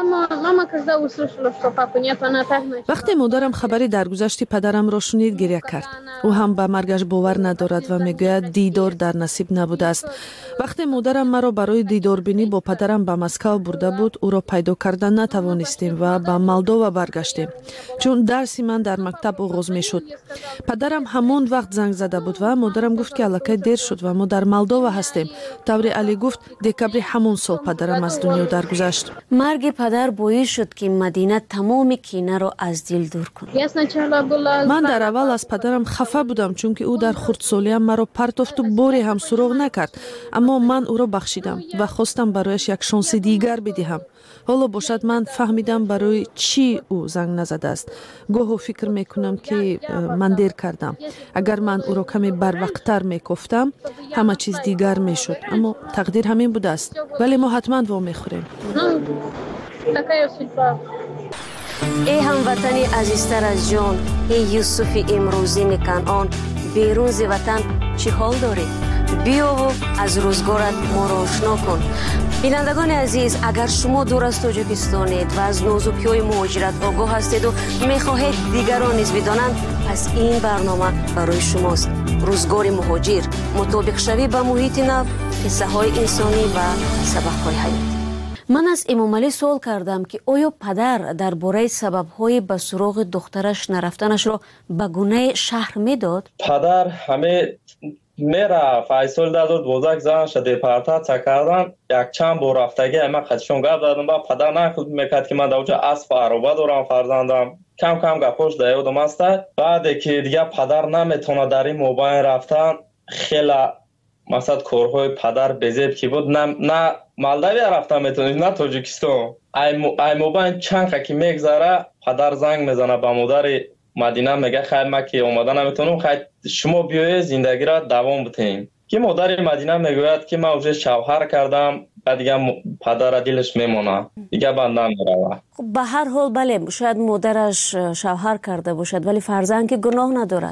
G: وقتی مادرم خبری درگذشت پدرم را شنید گریه کرد. او هم به مرگش باور ندارد و میگوید دیدار در نصیب نبوده است. وقتی مادرم مرا برای دیدار بینی با پدرم به مسکو برده بود، او را پیدا کردن نتوانستیم و به مالدووا برگشتیم، چون درسی من در مکتب آغاز میشد. پدرم همان وقت زنگ زده بود و مادرم گفت که الکی دیر شد و ما در مالدووا هستیم. طوری علی گفت دکبر همون سال پدرم از دنیا درگذشت.
I: مرگ پدر باعث شد که مدینه تمام کینه را از دل دور کند.
G: من در اول از پدرم خفه بودم چون که او در خردسالیم مرا پرتافت و باری هم سراغ نکرد، اما من او را بخشیدم و خواستم برایش یک شانس دیگر بدهم. حالا باشد من فهمیدم برای چی او زنگ نزده است. گاهی فکر میکنم که من دیر کردم. اگر من او را کمی بروقتر میگفتم همه چیز دیگر میشد، اما تقدیر همین بوده است. ولی ما حتما وا میخوریم.
I: ای هموطنی عزیزتر از جان، ای یوسف امروزین کنعان، بیرون ز وطن چی حال داری؟ بیا و از روزگارت ما را آشنا کن. بینندگان عزیز، اگر شما دور از تاجیکستانید و از نازکی‌های مهاجرت آگاه هستید و میخواهید دیگران نیز بدانند، پس این برنامه برای شماست. روزگار مهاجر، مطابق شوی با محیط نو، قصه های انسانی و سبق های حیاتی. من از امام علی سوال کردم که آیا پدر درباره سبب های به سراغ دخترش نرفتنش را به گونه شهر میداد؟
P: پدر همه میرفت. ای سال 2012 زنش دیپارتاسیا کردن، یک چند بار رفتگی من خودشون گپ دادم. با پدر نقل میکرد که من در اونجا اسب عروبه دارم، فرزندم. کم کم گپاش در یادم است. بعد که دیگه پدر نمیتونه در این موبایل رفتن، خیلی مثلا کارهای پدر بزیب که بود، نه مالداوی رفتن میتونه، نه تاجیکستان. ای موبایل چند که میگذره پدر زنگ میزنه به مادر مدینه، میگه خیر ما که اومده نمیتونم، خیر شما بیایید زندگی را دوام بدین. که مادر مدینه میگوید که من اوج شوهر کردم، دیگه پدر دلش میمونه، دیگه بندم میروه.
I: خب به هر حال بله، شاید مادرش شوهر کرده باشد ولی فرزند که گناه ندارد.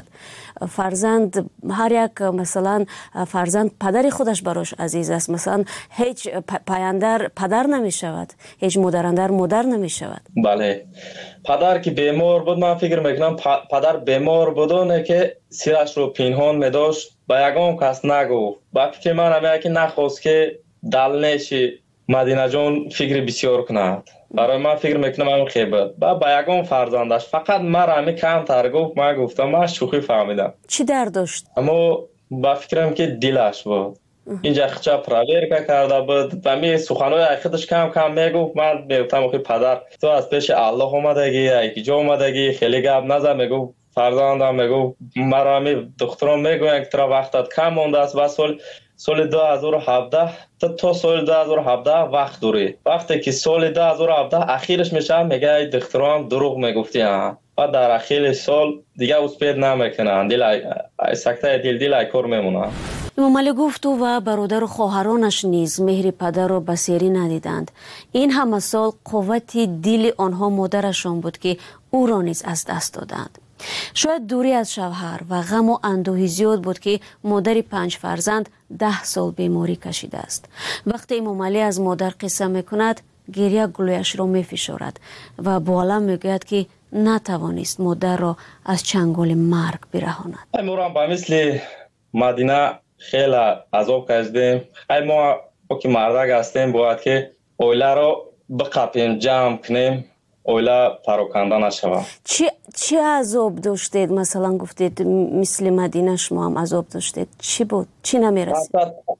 I: فرزند هر یک مثلا فرزند پدر خودش براش عزیز است. مثلا هیچ پایندر پدر نمی شود، هیچ مادراندر مادر نمی شود.
P: بله، پدر که بیمار بود، من فکر میکنم پدر بیمار بودونه که سیرش رو پنهان میداشت، با یگان کس نگفت. با فکر من همه که نخواست که دلنشی مدینه جان فکر بسیار کند. برای من فکر میکنم همین خیبت با یگان فرزندش فقط من همه کم تر گفت. من گفتم من شوخی فهمیدم.
I: چی درد داشت؟
P: اما با فکرم که دلش بود. اینجا خچه پراویر کرده بود و می سخنهای خودش کم کم میگفت. من میگفتم که پدر تو از پیش الله اومدگی، یکی جا اومدگی، خیلی گپ نزن. میگفت فرزندم، میگفت مرا می دخترم میگوین که ترا وقتت کم مونده است و سال 2017 تا سال 2017 وقت داری. وقتی که سال 2017 اخیرش میشه میگه ای دخترم دروغ میگفتی ها. و در اخیر سال دیگه اسپید نمیکنن، دل سکته دل کار میمونه.
I: امام علی گفت او و برادر و خواهرانش نیز مهر پدر را بسیاری ندیدند. این همه سال قوت دل آنها مادرشان بود که او را نیز از دست دادند. شاید دوری از شوهر و غم و اندوهی زیاد بود که مادر 5 فرزند 10 سال بیماری کشیده است. وقتی امام علی از مادر قصه میکند، گریه گلویش را میفشارد و با علم میگوید که نتوانست مادر را از چنگال مرگ برهاند.
P: ما با مثل مدینه خیلی عذاب کشیدیم. ما که مردک هستیم باید که اویله را بقپیم، جمع کنیم، اویله پراکنده نشود.
I: چی عذاب داشتید؟ مثلا گفتید مثل مدینه شما هم عذاب داشتید. چی بود؟ چی نمیرسید؟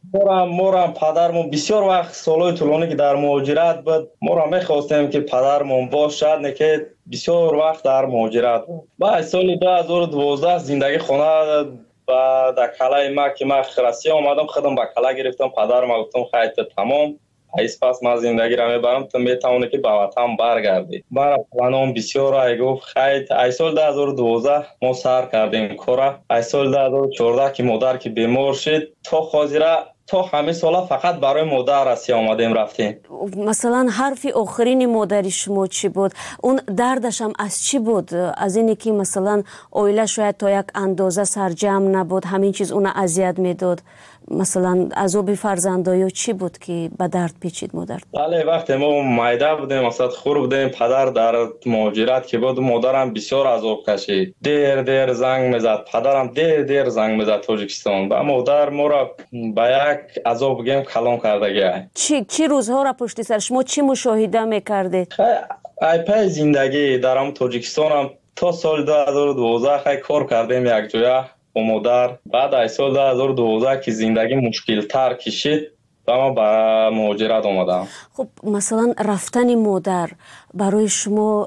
P: مورم پدرمون بسیار وقت سالهای طولانی که در مهاجرت بود، مورم میخواستیم که پدرمون باشد، نه که بسیار وقت در مهاجرت بود. بعد سال 2012 زندگی خونه و در کلای ما که من خرسی آمدم، خودم به کلا گرفتم. پدرم گفتم خیلی تمام ایس پس من زندگی را میبرم، تو میتونی که به وطن برگردی. برای پلانم بسیار ای گفت خیلی. ای سال 2012 ما سر کردیم کارا. ای سال 2014 که مادر که بیمار شد، تا خاطره تا همه سالا فقط برای مادر راستی آمدیم رفتیم.
I: مثلا حرف آخرین مادری شما چی بود؟ اون دردش هم از چی بود؟ از اینی که مثلا اویله شاید تا یک اندازه سرجم نبود، همین چیز اون اذیت میداد؟ مثلا عذاب فرزندایی چی بود که به درد پیچید مادر؟
P: بله، وقتی ما مایده بودیم، مثلا خور بودیم، پدر در مهاجرت که بود، مادرم بسیار عذاب کشید. دیر زنگ میزد، پدرم دیر زنگ میزد تاجیکستان. و مادر ما را به یک عذاب گیم کلام کرده.
I: چی روزها را پشت سر شما چی مشاهده میکردید؟
P: ای پای زندگی در تاجیکستان هم تا سال 2012 خیلی کار کردیم یک جایه با مادر. بعد از سال 2012 که زندگی مشکل تر کشید و ما به مهاجرت آمدم.
I: خب مثلا رفتن مادر برای شما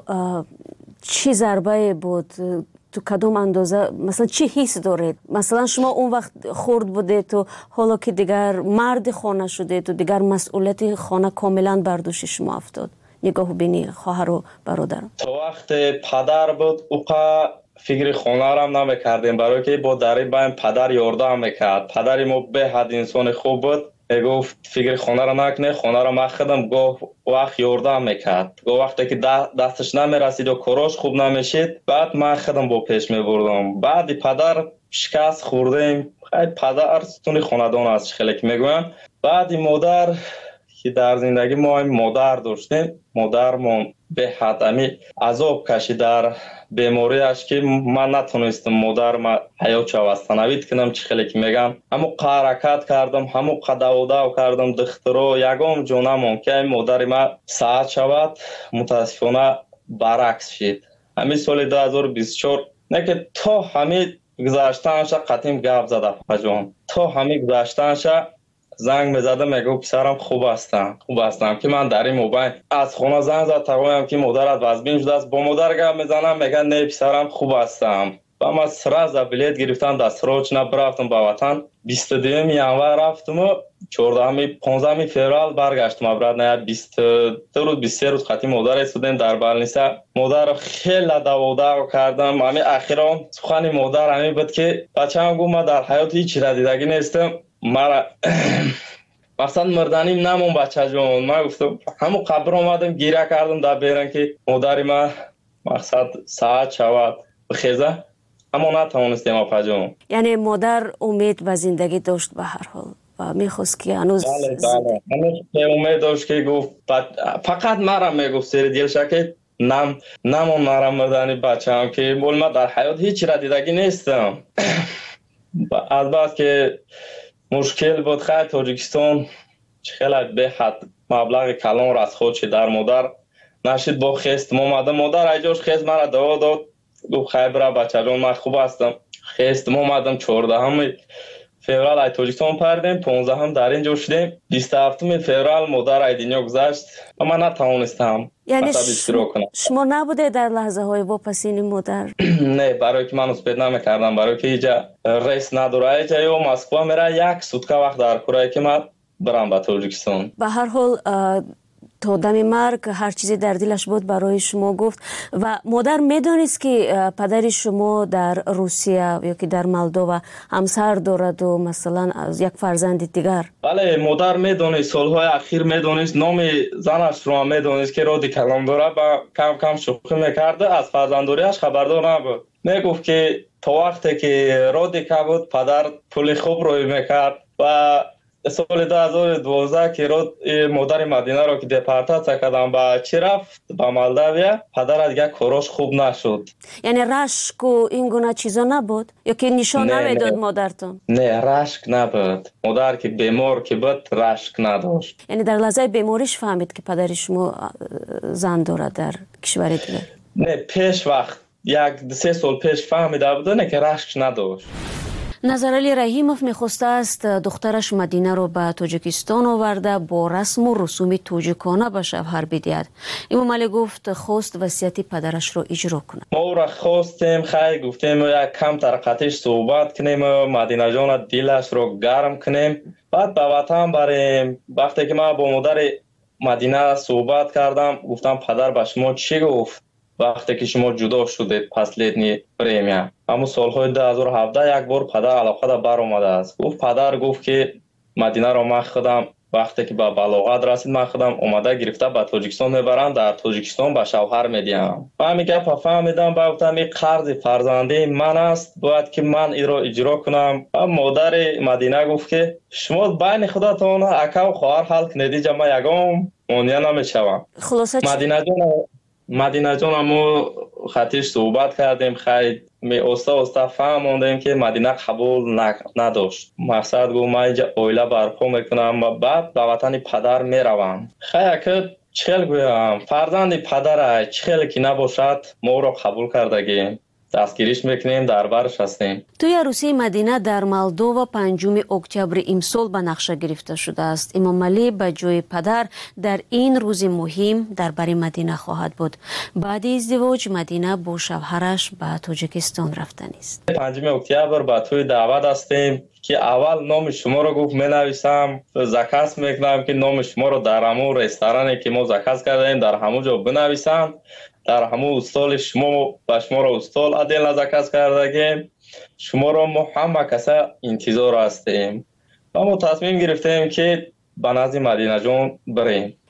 I: چی ضربه بود؟ تو کدوم اندازه مثلا چی حس دارید؟ مثلا شما اون وقت خرد بوده تو، حالا که دیگر مرد خانه شده تو، دیگر مسئولیت خانه کاملا بر دوش شما افتاد. نگاه بینی خواهر و برادر.
P: تو وقت پدر بود اوقا فکر خانه را هم نمیکردیم، برای که با دری بایم پدر یاردم میکرد. پدری ما به حد انسان خوب بود، گفت فکر خانه را نکنه، خانه را من خودم گاه وقت یاردم میکرد. گاه وقتی که دستش نمیرسید و کاراش خوب نمیشید، بعد من خودم با پیش میبردم. بعد پدر شکست خوردیم. پدر ستون خاندان است خیلی که میگویم. بعد مادر که در زندگی ما مادر داشتیم، مادرمون به حد عذاب کشید در بیماریش که من نتونستم مادرم حیات شوستنوید کنم. چه خیلی که میگم همو حرکت کردم، همو قداوداو کردم دخترو یگام جونم که مادر ما ساعت شود. متاسفانه برعکس شد. همین سال 2024 نه که تا همین گذاشتنش قطیم گپ زده پجان، تا همین گذاشتنش زنگ میزده میگه پسرم خوب هستم که من در این موبایل از خونه زنگ زد تقویم که مادرت وزبین شده است. با مادر گپ میزنم میگه نه پسرم خوب هستم. و من سراز بلیت گرفتم دستروچ نبرفتم به وطن. 22 ینور رفتم و 15 فوریه برگشتم ابرد. نه 22 روز 23 روز خاطی مادر استودیم در بالنیسا. مادر خیلی داووداو کردم. همین اخیرا سخن مادر همین بود که بچه‌ام گفت من در حیات هیچ چیز دیدگی نیستم. مرا مقصد مردنیم نمون بچه جون. من گفتم همون قبر اومدم گیره کردم در بیرن که مادری من مقصد ساعت شود بخیزه، اما نتوانستیم آقا جون.
I: یعنی مادر امید و زندگی داشت به هر حال و میخواست که هنوز
P: بله هنوز امید داشت که گفت فقط مرا میگفت سر دیل شکل نمون مرا مردنی بچه هم که بول من در حیات هیچ را دیدگی نیستم. البته که مشکل بود. خیلی تاجیکستان خیلی به حد مبلغ کلان را از خودش در مادر نشید. با خست مادر ایجاش خست مرا دوا داد. گفت خیلی برا بچه جان من خوب هستم. خست اومدم 14 فوریه ای تاجیکستان پردیم. 15 هم در اینجا شدیم. 27 فوریه مادر ای دنیا گذشت و من نتوانستم.
I: یعنی شما نبوده در لحظه های واپسین مادر؟
P: نه، برای که من اسپید نمیکردم، برای که اینجا ریس نداره. اینجا یا مسکو میره یک سوتکه وقت در کره که من برم به تاجیکستان.
I: به هر حال تا دم مرگ هر چیزی در دلش بود برای شما گفت. و مادر میدونست که پدر شما در روسیه یا که در مالدووا همسر دارد و مثلا از یک فرزند دیگر؟
P: بله مادر میدونست. سالهای اخیر میدونست. نام زنش رو میدونست که رادی کلام داره و کم کم شوخی میکرده. از فرزنداریش خبردار نبود. میگفت که تا وقتی که رادی که بود پدر پول خوب روی میکرد. و سال 2012 که مادر مدینه رو که دپارتاڅیا کردم با چی رفت با مالداویا، پدر دیگه کاراش خوب نشد.
I: یعنی رشک و این گونه چیزا نبود یا که نشان نمیداد مادرتون؟
P: نه رشک نبود. مادر که بیمار که بود رشک نداشت.
I: یعنی در لحظه بیماریش فهمید که پدر شما زن داره در کشور دیگه؟
P: نه پیش وقت 1-3 سال پیش فهمیده بود نه که رشک نداشت.
I: نظرعلی رحیموف میخواسته است دخترش مدینه رو به تاجیکستان آورده با رسم و رسوم تاجیکانه به شوهر بدهد. امام علی گفت خواست وصیت پدرش رو اجرا کنه.
P: ما او را خواستیم، خیلی گفتیم یک کم ترقتش صحبت کنیم، مدینه جان دلش رو گرم کنیم، بعد به وطن بریم. وقتی که من با مادر مدینه صحبت کردم گفتم پدر به شما چی گفت وقتی که شما جدا شدید پس لیدنی پریمیا؟ اما سالهای 2017 یک بار پدر علاقه دا بر اومده است. پدر گفت که مدینه رو من خودم وقتی که به بلاغت رسید من خودم اومده گرفته به تاجیکستان میبرم، در تاجیکستان به شوهر میدیم. من میگم فهمیدم گفتم این قرض فرزندی من است، باید که من این رو اجرا کنم. مادر مدینه گفت که شما بین خودتون اکا و خواهر حل کنید، جمع یگام مونیا نمیشوم.
I: خلاصه
P: مدینه جان همو خطیش صحبت کردیم، خیلی استا فهموندیم که مدینه قبول نداشت. مقصد گفت من اینجا اویله برپا میکنم و بعد به وطن پدر میروم. خیلی که چخیل گویم فرزند پدر چخیل که نباشد ما رو قبول کردگیم، دستگیریش میکنیم، در برش هستیم.
I: توی عروسی مدینه در مالدووا 5 اکتبر امسال به نقشه گرفته شده است. امام علی به جای پدر در این روز مهم در بر مدینه خواهد بود. بعد ازدواج مدینه با شوهرش به تاجیکستان رفتن است.
P: 5 اکتبر به توی دعوت هستیم که اول نام شما رو گفت مینویسم، زکات میکنم که نام شما رو در همون رستورانی که ما زکات کردیم در همون جا بنویسم، در همون استال شما و شما رو استال عدل نزکست کردگیم، شما رو ما همه کسا انتظار هستیم و ما تصمیم گرفتیم که به نزد مدینه جان بریم.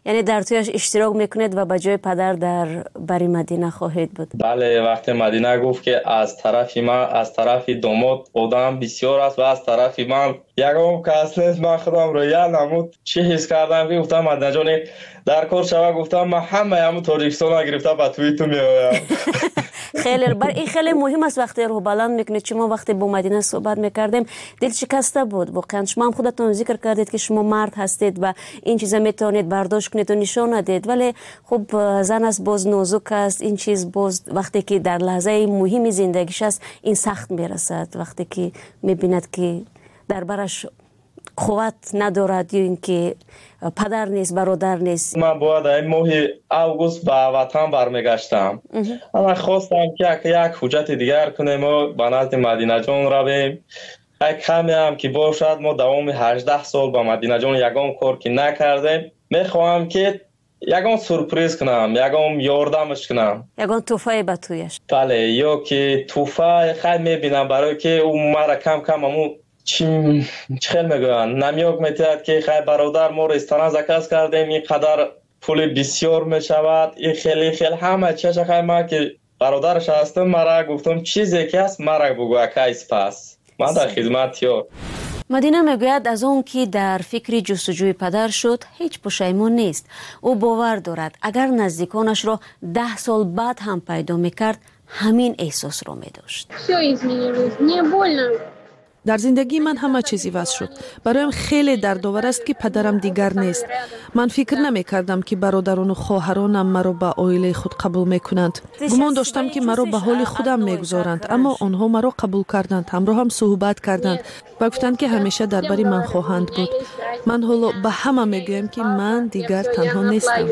I: یعنی در تویش اشتراک میکنید و به جای پدر در بری مدینه خواهید بود؟
P: بله، وقتی مدینه گفت که از طرف من، از طرف دومات آدم بسیار است و از طرف من یکم کس نیست، من خودم رو یاد نمود چی حس کردم که گفتم مدینه جان در کار شوه، گفتم من همه همون تاجیکستان گرفته به توی تو میآیم.
I: این خیلی مهم است وقتی رو بلند میکنید. شما وقتی با مدینه صحبت میکردیم دل شکسته بود واقعا. شما هم خودتون ذکر کردید که شما مرد هستید و این چیزا میتونید برداشت کنید و نشون ندید، ولی خب زن است، باز نازک است. این چیز باز وقتی که در لحظه مهم زندگیش است این سخت میرسد، وقتی که میبیند که در برش قوت ندارد یا اینکه پدر نیست، برادر نیست.
P: من باید این ماه اوگوست به وطن برمیگشتم. من خواستم که یک حجت دیگر کنیم و به نزد مدینه جان رویم. کمی هم که باشد ما دوام 18 سال با مدینه جان یگان کار که نکردیم. میخواهم که یگان سورپریز کنم، یگان یاردمش کنم،
I: یگان توفای به تویش.
P: بله، یا که توفای خیلی میبینم برای که اون مرا کم کم همون چی خیلی میگوین نمیاک میتید که خیلی برادر ما رستوران زکاس کردیم اینقدر پول بسیار میشود، این خیلی همه چیز خیلی ما که برادرش هستم مرا گفتم چیزی که هست مرا بگو کیس پس من در خدمت یا.
I: مدینه میگوید از اون که در فکر جستجوی پدر شد هیچ پشیمون نیست. او باور دارد اگر نزدیکانش را 10 سال بعد هم پیدا میکرد همین احساس را میداشت.
G: در زندگی من همه چیزی وضع شد. برایم خیلی دردآور است که پدرم دیگر نیست. من فکر نمی کردم که برادران و خواهرانم مرا به عائله خود قبول می کنند. گمان داشتم که مرا به حال خودم می گذارند، اما آنها مرا قبول کردند، همراه هم صحبت کردند و گفتند که همیشه درباره من خواهند بود. من حالا به همه می گویم که من دیگر تنها نیستم.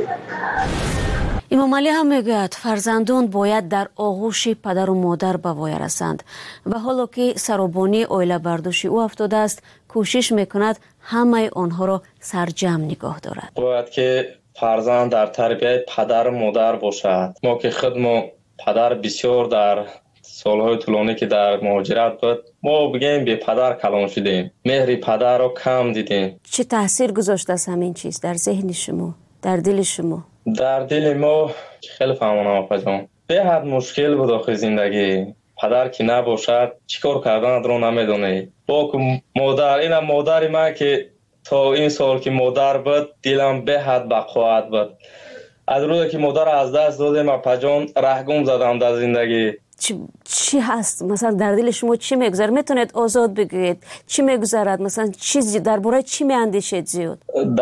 I: امام علی هم میگوید فرزندان باید در آغوش پدر و مادر به وای رسند و حالا که سرابانی عائله برداشت او افتاده است کوشش میکند همه آنها را سرجم نگاه دارد.
P: باید که فرزند در تربیت پدر و مادر باشد. ما که خودمون پدر بسیار در سالهای طولانی که در مهاجرت بود ما بگیم به پدر کلان شدیم، مهر پدر رو کم دیدیم.
I: چه تاثیر گذاشته است همین چیز در ذهن شما، در دل شما؟
P: در دل ما خیلی فهمانم آقا جان به حد مشکل بود آخه زندگی. پدر که نباشد چیکار کردن رو نمیدونی. با مادر، اینم مادر من که تا این سال که مادر بود دلم به حد بقوت بود. از روزی که مادر از دست دادم اپا جان رهگم زدم در زندگی.
I: چی هست مثلا در دل شما چی میگذره؟ میتونید آزاد بگویید چی میگذرد؟ مثلا چیزی درباره چی میاندیشید زیاد؟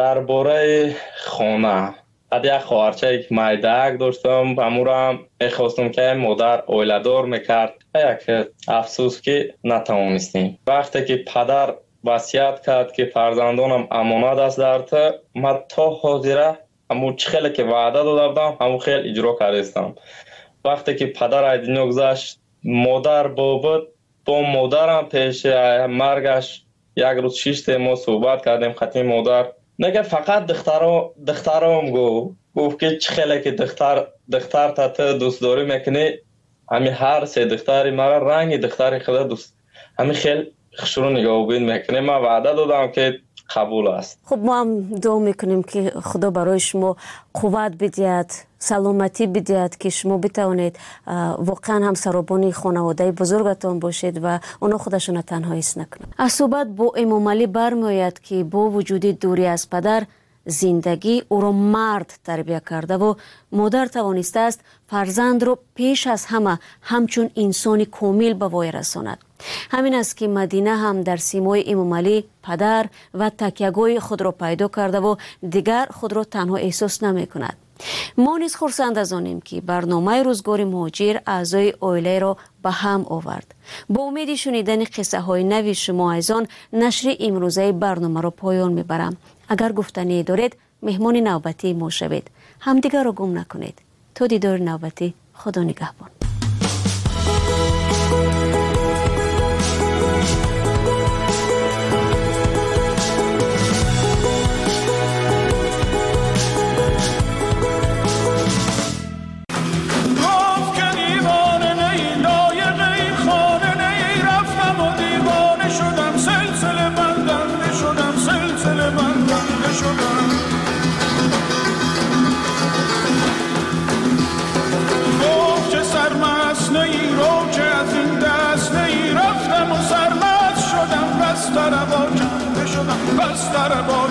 P: درباره خانه. یک خواهرچه یک مایدک داشتم، امورم میخواستم که مادر عائله‌دار میکرد، یک افسوس که نتوانستیم. وقتی که پدر وصیت کرد که فرزندانم امانت است در تو، من تا حاضره همون خیلی که وعده داده بودم همون خیلی اجرا کردم. وقتی که پدر از دنیا گذشت مادر بود، با مادرم پیش مرگش یک روز 6 ما صحبت کردیم. خطی مادر نگه فقط دخترام گفت که چه خیلی که دختر تا دوست داری میکنی، همین هر سه دختری مرا رنگ دختری خدا دوست همین خیلی خشرو نگاه بین میکنه. من وعده دادم که قبول است.
I: خب ما هم دعا میکنیم که خدا برای شما قوت بدهد، سلامتی بدهد که شما بتوانید واقعا هم سرابانی خانواده بزرگتان باشید و اونا خودشون تنها حس نکنند. از صحبت با امام علی برمیآید که با وجود دوری از پدر زندگی او را مرد تربیت کرده و مادر توانسته است فرزند را پیش از همه همچون انسانی کامل به وای رساند. همین است که مدینه هم در سیمای امام علی پدر و تکیه‌گاه خود را پیدا کرده و دیگر خود را تنها احساس نمی کند. ما نیز خرسند از آنیم که برنامه روزگار مهاجر اعضای عائله را به هم آورد. با امید شنیدن قصه های نوی شما عزیزان نشر امروزه برنامه را پایان میبرم. اگر گفتنی دارید مهمان نوبتی ما شوید. همدیگر را گم نکنید. تا دیدار نوبتی، خدا نگهبان.
R: در